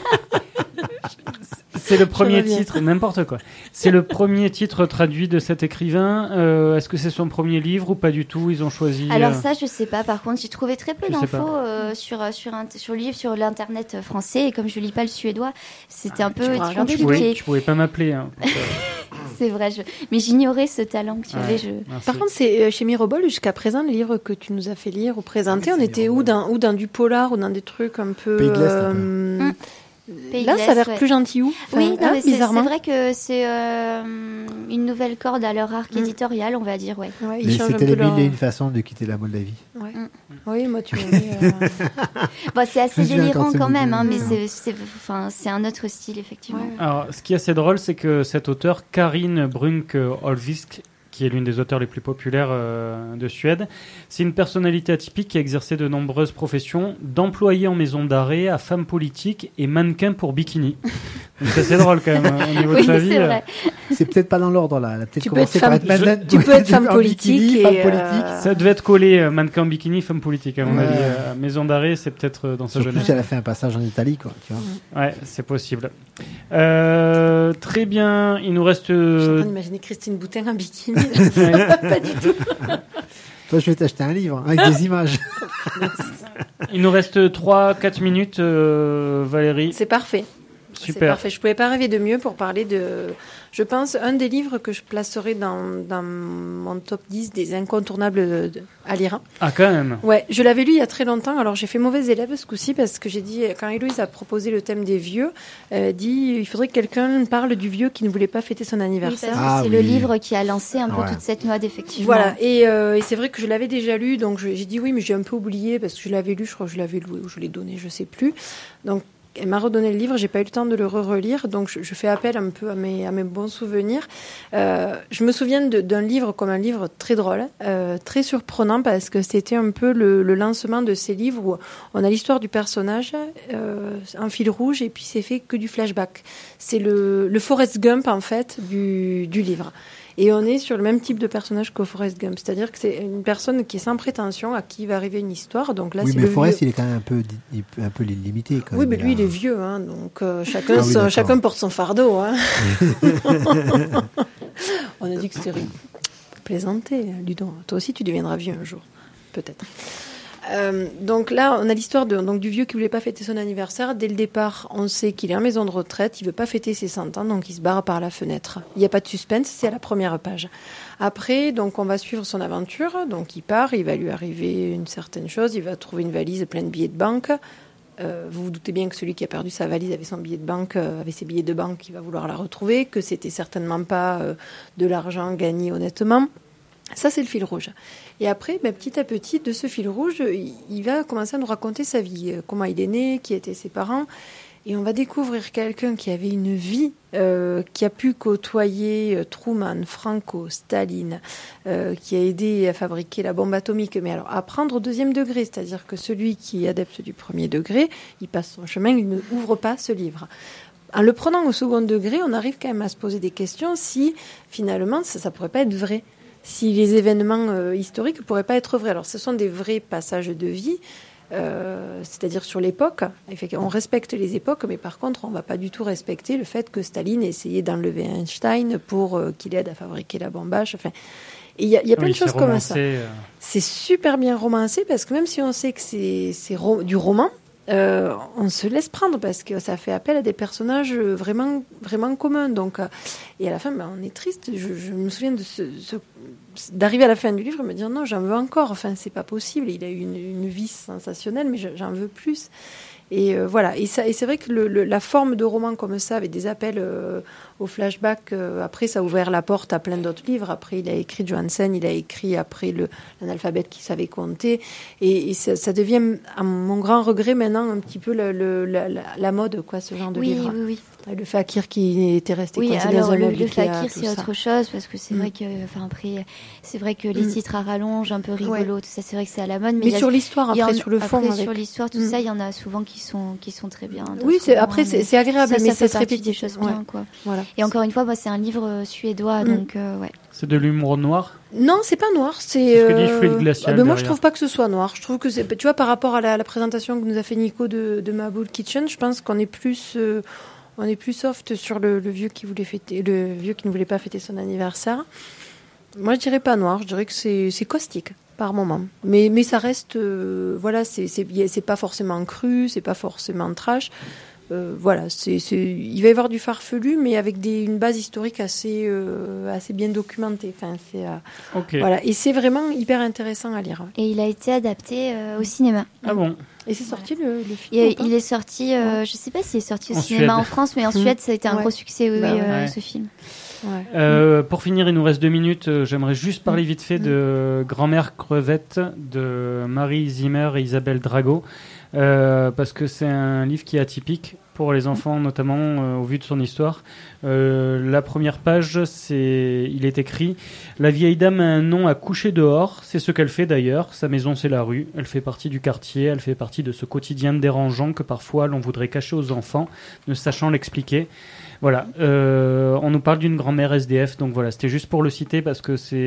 C'est le premier reviens. titre, n'importe quoi. C'est le premier titre traduit de cet écrivain. Euh, est-ce que c'est son premier livre ou pas du tout? Ils ont choisi. Alors euh, ça, je sais pas. Par contre, j'ai trouvé très peu Je sais d'infos pas. euh, sur sur un, sur le livre, sur l'internet français. Et comme je lis pas le suédois, c'était un peu tu pourras regarder, tu pouvais, compliqué. tu pouvais pas m'appeler. Hein, pour ça. C'est vrai. Je... Mais j'ignorais ce talent que tu Ouais. avais. Je... Merci. Par contre, c'est euh, chez Mirobol, jusqu'à présent, les livres que tu nous as fait lire ou présenter, on était ou dans, ou dans du polar ou dans des trucs un peu. Pays de l'Est, un peu. euh, Mm. Pays Là, de ça a l'air l'Est, ouais. plus gentil où Enfin, Oui, non, hein, mais c'est, c'est bizarrement. vrai que c'est euh, une nouvelle corde à leur arc Mm. éditorial, on va dire, ouais. Ouais, ils Mais changent un c'était peu les mille leur... et une façons de quitter la Moldavie. Ouais. Mm. Oui, moi, tu m'avais... Euh... Bon, c'est assez Je me souviens délirant quand c'est quand même, bouquin. hein, mais Mm. c'est, c'est, enfin, c'est un autre style, effectivement. Ouais. Alors, ce qui est assez drôle, c'est que cet auteur, Karin Brunk-Olvisk, qui est l'une des auteurs les plus populaires euh, de Suède, c'est une personnalité atypique qui a exercé de nombreuses professions, d'employé en maison d'arrêt à femme politique et mannequin pour bikini. Donc c'est assez drôle quand même hein, au niveau Oui, de sa c'est vie. euh. vrai. C'est peut-être pas dans l'ordre là. Elle a peut-être Tu peux commencé être par femme- être madame- tu peux être femme en politique bikini, et, femme euh, politique. Ça devait être collé, euh, mannequin bikini, femme politique, à mon Ouais. avis. Euh, maison d'arrêt, c'est peut-être euh, dans sa Surtout jeunesse. si elle a fait un passage en Italie, quoi. Tu vois. Ouais, c'est possible. Euh, très bien, il nous reste... Je suis en euh, train d'imaginer Christine Boutin en bikini. Ouais. Pas du tout. Toi, je vais t'acheter un livre avec des images. Il nous reste trois quatre minutes, euh, Valérie. C'est parfait. C'est Super. parfait. Je pouvais pas rêver de mieux pour parler de, je pense, un des livres que je placerai dans, dans mon top dix des incontournables de- de- à lire. Ah, quand même. Ouais, je l'avais lu il y a très longtemps. Alors j'ai fait mauvais élève ce coup-ci parce que j'ai dit, quand Héloïse a proposé le thème des vieux, elle a dit il faudrait que quelqu'un parle du vieux qui ne voulait pas fêter son Oui, parce anniversaire. que Ah c'est oui. le livre qui a lancé un peu Ouais. toute cette mode, effectivement. Voilà, et, euh, et c'est vrai que je l'avais déjà lu, donc je- j'ai dit oui, mais j'ai un peu oublié parce que je l'avais lu, je crois que je l'avais loué ou je l'ai donné, je sais plus. Donc elle m'a redonné le livre, j'ai pas eu le temps de le re-relire, donc je, je fais appel un peu à mes, à mes bons souvenirs. Euh, je me souviens de- d'un livre comme un livre très drôle, euh, très surprenant parce que c'était un peu le, le lancement de ces livres où on a l'histoire du personnage, euh, un fil rouge, et puis c'est fait que du flashback. C'est le, le Forrest Gump en fait du, du livre. Et on est sur le même type de personnage qu'au Forrest Gump, c'est-à-dire que c'est une personne qui est sans prétention, à qui va arriver une histoire. Donc là, Oui, c'est mais le Forrest, vieux. il est quand même un peu, di- un peu limité. Quand Oui, même. mais lui, il a- est vieux, hein, donc euh, chacun, Ah oui, son- d'accord. chacun porte son fardeau. Hein. On a dit que c'était rigolo. Plaisanter, Ludon. Toi aussi, tu deviendras vieux un jour, peut-être. Euh, donc là, on a l'histoire de, donc, du vieux qui voulait pas fêter son anniversaire. Dès le départ, on sait qu'il est en maison de retraite, il veut pas fêter ses cent ans, donc il se barre par la fenêtre. Il n'y a pas de suspense, c'est à la première page. Après, donc on va suivre son aventure. Donc il part, il va lui arriver une certaine chose, il va trouver une valise pleine de billets de banque. Euh, vous vous doutez bien que celui qui a perdu sa valise avait son billet de banque, euh, avait ses billets de banque, il va vouloir la retrouver, que c'était certainement pas euh, de l'argent gagné honnêtement. Ça, c'est le fil rouge. Et après, ben, petit à petit, de ce fil rouge, il, il va commencer à nous raconter sa vie, euh, comment il est né, qui étaient ses parents. Et on va découvrir quelqu'un qui avait une vie, euh, qui a pu côtoyer euh, Truman, Franco, Staline, euh, qui a aidé à fabriquer la bombe atomique, mais alors à prendre au deuxième degré, c'est-à-dire que celui qui est adepte du premier degré, il passe son chemin, il ne ouvre pas ce livre. en le prenant au second degré, on arrive quand même à se poser des questions si finalement ça, ça pourrait pas être vrai, si les événements euh, historiques pourraient pas être vrais. Alors, ce sont des vrais passages de vie. Euh, c'est-à-dire sur l'époque, on respecte les époques, mais par contre, on ne va pas du tout respecter le fait que Staline ait essayé d'enlever Einstein pour euh, qu'il aide à fabriquer la bombe H. Enfin, il y a, y a plein oui, de choses romancé, comme ça. Euh... C'est super bien romancé parce que même si on sait que c'est, c'est ro- du roman, euh, on se laisse prendre parce que ça fait appel à des personnages vraiment, vraiment communs. Donc, euh, et à la fin, ben, on est triste. Je, je me souviens de ce, ce, d'arriver à la fin du livre et me dire non, j'en veux encore. Enfin, c'est pas possible. Il a eu une, une vie sensationnelle, mais j'en veux plus. Et euh, voilà. Et, ça, et c'est vrai que le, le, la forme de roman comme ça, avec des appels euh, au flashback, euh, après, ça a ouvert la porte à plein d'autres livres. Après, il a écrit Johansen, il a écrit après le, l'analphabète qui savait compter. Et, et ça, ça devient, à mon grand regret maintenant, un petit peu le, le, la, la mode, quoi, ce genre de oui, livre. Oui, oui, oui. Le fakir qui était resté oui, coincé alors dans un le, meuble le fakir, Ikea, c'est ça. autre chose, parce que c'est Mm. vrai que, enfin, après, c'est vrai que les Mm. titres à rallonge, un peu rigolo, Ouais. tout ça, c'est vrai que c'est à la mode. Mais, Mais il y a- sur l'histoire, il y après, en- sur le fond. Après, avec- sur l'histoire, tout Mm. ça, il y en a souvent qui sont, qui sont très bien. Oui, d'autres c'est, moins, après, c'est, mais c'est agréable, ça, mais ça c'est fait partie répétitif. des choses Ouais. bien, quoi. Voilà. Et encore une fois, moi, c'est un livre suédois, Mm. donc, euh, ouais. C'est de l'humour noir. Non, c'est pas noir. C'est, C'est ce que dit euh, Fluide Glacial ah ben moi, je derrière. trouve pas que ce soit noir. Je trouve que c'est, tu vois, par rapport à la, la présentation que nous a fait Nico de, de Maboul Kitchen, je pense qu'on est plus, euh, on est plus soft sur le, le vieux qui voulait fêter, le vieux qui ne voulait pas fêter son anniversaire. Moi, je dirais pas noir. Je dirais que c'est, c'est caustique par moment. Mais, mais ça reste, euh, voilà, c'est, c'est, c'est pas forcément cru, c'est pas forcément trash. Euh, voilà, c'est, c'est, il va y avoir du farfelu, mais avec des, une base historique assez, euh, assez bien documentée. Enfin, c'est, euh, Ok. voilà, et c'est vraiment hyper intéressant à lire. Et il a été adapté euh, au cinéma. Ah bon. Et c'est sorti le, le film Il, ou pas il est sorti, euh, je sais pas s'il est sorti au En cinéma Suède. en France, mais en Mmh. Suède, ça a été un Ouais. gros succès, oui, Bah oui, ouais. euh, Ouais. ce film. Ouais. Euh, pour finir, il nous reste deux minutes. Euh, J'aimerais juste parler vite fait de Grand-mère crevette de Marie Zimmer et Isabelle Drago, euh, parce que c'est un livre qui est atypique pour les enfants, notamment euh, au vu de son histoire. Euh, la première page, c'est, il est écrit « La vieille dame a un nom à coucher dehors, c'est ce qu'elle fait d'ailleurs. Sa maison, c'est la rue. Elle fait partie du quartier, elle fait partie de ce quotidien dérangeant que parfois l'on voudrait cacher aux enfants, ne sachant l'expliquer. » Voilà, euh, on nous parle d'une grand-mère S D F, donc voilà, c'était juste pour le citer parce que c'est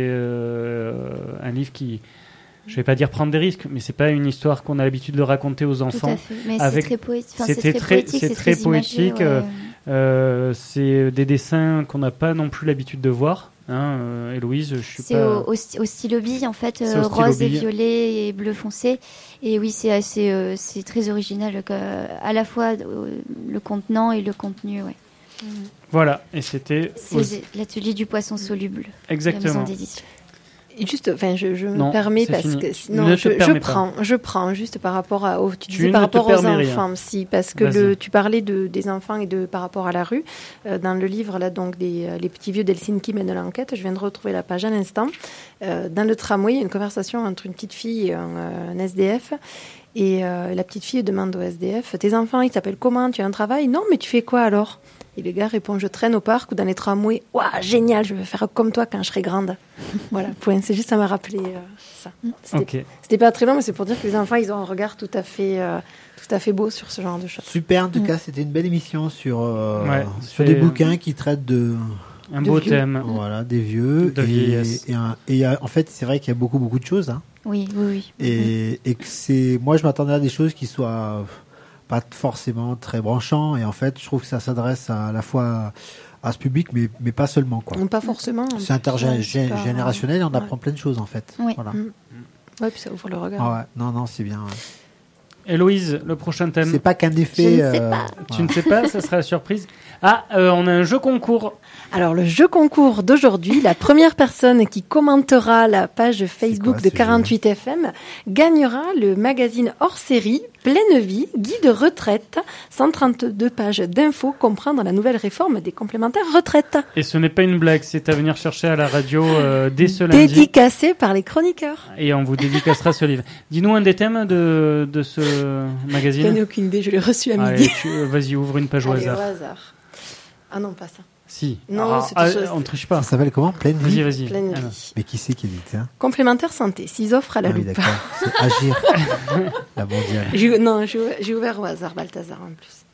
euh, un livre qui, je vais pas dire prendre des risques, mais c'est pas une histoire qu'on a l'habitude de raconter aux enfants. Tout à fait. Mais avec- c'est très poétique. Enfin, c'était c'est très, très- poétique, c'est c'est très très imagé, poétique, ouais. euh, Euh, c'est des dessins qu'on n'a pas non plus l'habitude de voir. Hein, euh, Héloïse, je suis C'est pas... au, au, sti- au stylo bille, en fait, C'est euh, au stylo rose et bille. violet et bleu foncé. Et oui, c'est assez, euh, c'est très original, euh, à la fois euh, le contenant et le contenu, ouais. Voilà, et c'était... C'est aussi- l'atelier du poisson soluble. Exactement. La maison d'édition. Et juste, enfin, je, je me Non, permets c'est parce fini. que Ne non, te je, je permets pas. prends, je prends juste par rapport à, au, tu Tu disais ne par te rapport aux permets rien. enfants, si, parce que Vas-y. le, tu parlais de des enfants et de par rapport à la rue euh, dans le livre là, donc des euh, les petits vieux d'Helsinki mènent l'enquête. Je viens de retrouver la page à l'instant. Euh, dans le tramway, il y a une conversation entre une petite fille et un, euh, un S D F. Et euh, la petite fille demande au S D F, tes enfants, ils t'appellent comment? Tu as un travail? Non, mais tu fais quoi alors? Et le gars répond, je traîne au parc ou dans les tramways. Waouh, génial, je vais faire comme toi quand je serai grande. Voilà, point. C'est juste, ça m'a rappelé euh, ça. C'était, Ok. c'était pas très long, mais c'est pour dire que les enfants, ils ont un regard tout à fait, euh, tout à fait beau sur ce genre de choses. Super, en tout Mm. cas, c'était une belle émission sur, euh, Ouais, sur c'est- des bouquins qui traitent de... Un De beau vieux. thème. Voilà, des vieux. De et, vieillesse. et, un- et, euh, en fait, c'est vrai qu'il y a beaucoup, beaucoup de choses. Hein. Oui, oui, oui. Et, et que c'est, moi, je m'attendais à des choses qui soient pas forcément très branchants. Et en fait, je trouve que ça s'adresse à, à la fois à ce public, mais, mais pas seulement. Quoi. Pas forcément. C'est intergénérationnel et on Ouais. apprend plein de choses, en fait. Oui. Voilà. Mm. Ouais, puis ça ouvre le regard. Ah ouais. Non, non, c'est bien. ouais. Héloïse, le prochain thème. C'est pas qu'un effet. Je ne sais euh, pas. Tu voilà. ne sais pas, ça sera la surprise. Ah, euh, on a un jeu concours. Alors, le jeu concours d'aujourd'hui, la première personne qui commentera la page Facebook quoi, de ce quarante-huit F M gagnera le magazine hors série Pleine Vie, guide retraite, cent trente-deux pages d'infos comprendre la nouvelle réforme des complémentaires retraite. Et ce n'est pas une blague, c'est à venir chercher à la radio euh, dès ce lundi. Dédicacé par les chroniqueurs. Et on vous dédicacera ce livre. Dis-nous un des thèmes de, de ce Je magazine. n'ai aucune idée, je l'ai reçu à Allez, midi. tu- euh, vas-y, ouvre une page au Allez, hasard. au hasard. Ah non, pas ça. Si. Non, Ah, c'est ah, tout ça, on c'est- triche pas. Ça s'appelle comment? Pleine vie. Vas-y, vas-y. Pleine Alors. vie. Mais qui c'est qui dit ça? Complémentaire santé, six offres à la Ah oui, loupe. d'accord. C'est Agir. La mondiale. J'ai- non, j'ai j'ai ouvert au hasard, Balthazar en plus.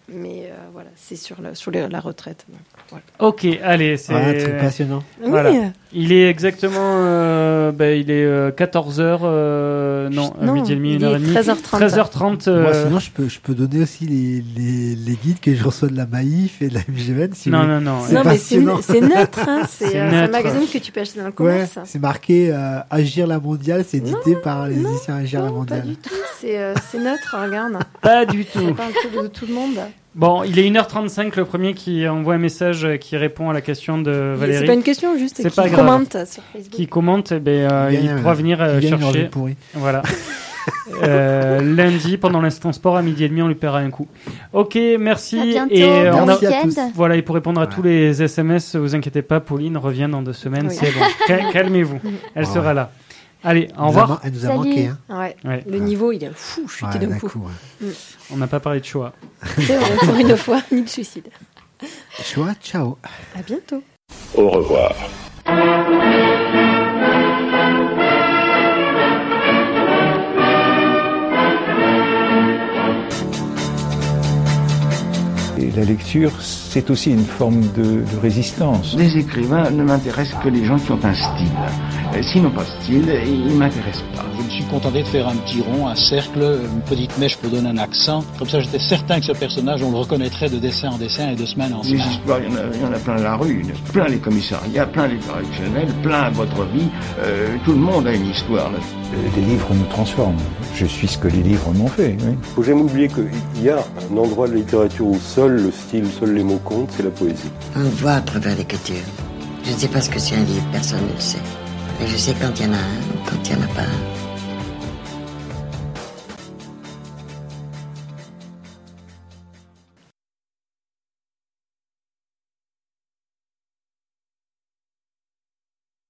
Mais euh, voilà, c'est sur, le, sur le, la retraite. Donc, voilà. Ok, allez, c'est ouais, c'est passionnant. Voilà. Oui. Il est exactement, euh, ben, il est euh, quatorze heures, euh, non, non, midi et demi, une heure et demie. treize heures trente. treize heures trente. Euh... Moi, sinon, je peux, je peux donner aussi les, les, les guides que je reçois de la Maïf et de la M G V N. Si non, vous... non, non, non, mais c'est, c'est neutre, hein. C'est, c'est, euh, neutre. c'est un magazine que tu peux acheter dans le commerce. Ouais, c'est marqué euh, Agir la mondiale, c'est édité non, par les non, éditions Agir non, la mondiale. Pas du tout, c'est, euh, c'est neutre, regarde. Pas du tout. Ça parle tout, de tout le monde. Bon, il est une heure trente-cinq, le premier qui envoie un message qui répond à la question de Valérie. C'est pas une question, juste c'est qui pas commente grave. sur Facebook. Qui commente, eh ben, euh, il, il pourra venir euh, il chercher. Voilà. euh, lundi, pendant l'instant sport, à midi et demi, on lui paiera un coup. Ok, merci. À bientôt, et euh, bon on a... week-end. Voilà, et pour répondre à voilà. tous les S M S, vous inquiétez pas, Pauline revient dans deux semaines, Oui. c'est bon. Cal- calmez-vous, elle Ah, sera ouais. là. Allez, au Elle nous a revoir. man- Elle nous a Salut. manqué. Hein. Ouais. Ouais. Le niveau, il est fou, chuté Ouais, d'un d'un coup. coup, ouais. On n'a pas parlé de choix. C'est vrai, pour une fois, ni de suicide. Choix, ciao. À bientôt. Au revoir. Et la lecture, c'est aussi une forme de, de résistance. Les écrivains ne m'intéressent que les gens qui ont un style. Euh, S'ils n'ont pas de style, ils ne m'intéressent pas. Je me suis contenté de faire un petit rond, un cercle, une petite mèche pour donner un accent. Comme ça, j'étais certain que ce personnage, on le reconnaîtrait de dessin en dessin et de semaine en Les semaine. histoires, il y, en a, il y en a plein la rue, il y en a plein les commissariats, plein les correctionnels, plein votre vie. Euh, tout le monde a une histoire là. Les livres nous transforment. Je suis ce que les livres m'ont fait. Oui. Faut jamais oublier qu'il y a un endroit de la littérature où seul le style, seuls les mots comptent, c'est la poésie. On le voit à travers l'écriture. Je ne sais pas ce que c'est un livre, personne ne le sait. Mais je sais quand il y en a un ou quand il n'y en a pas un.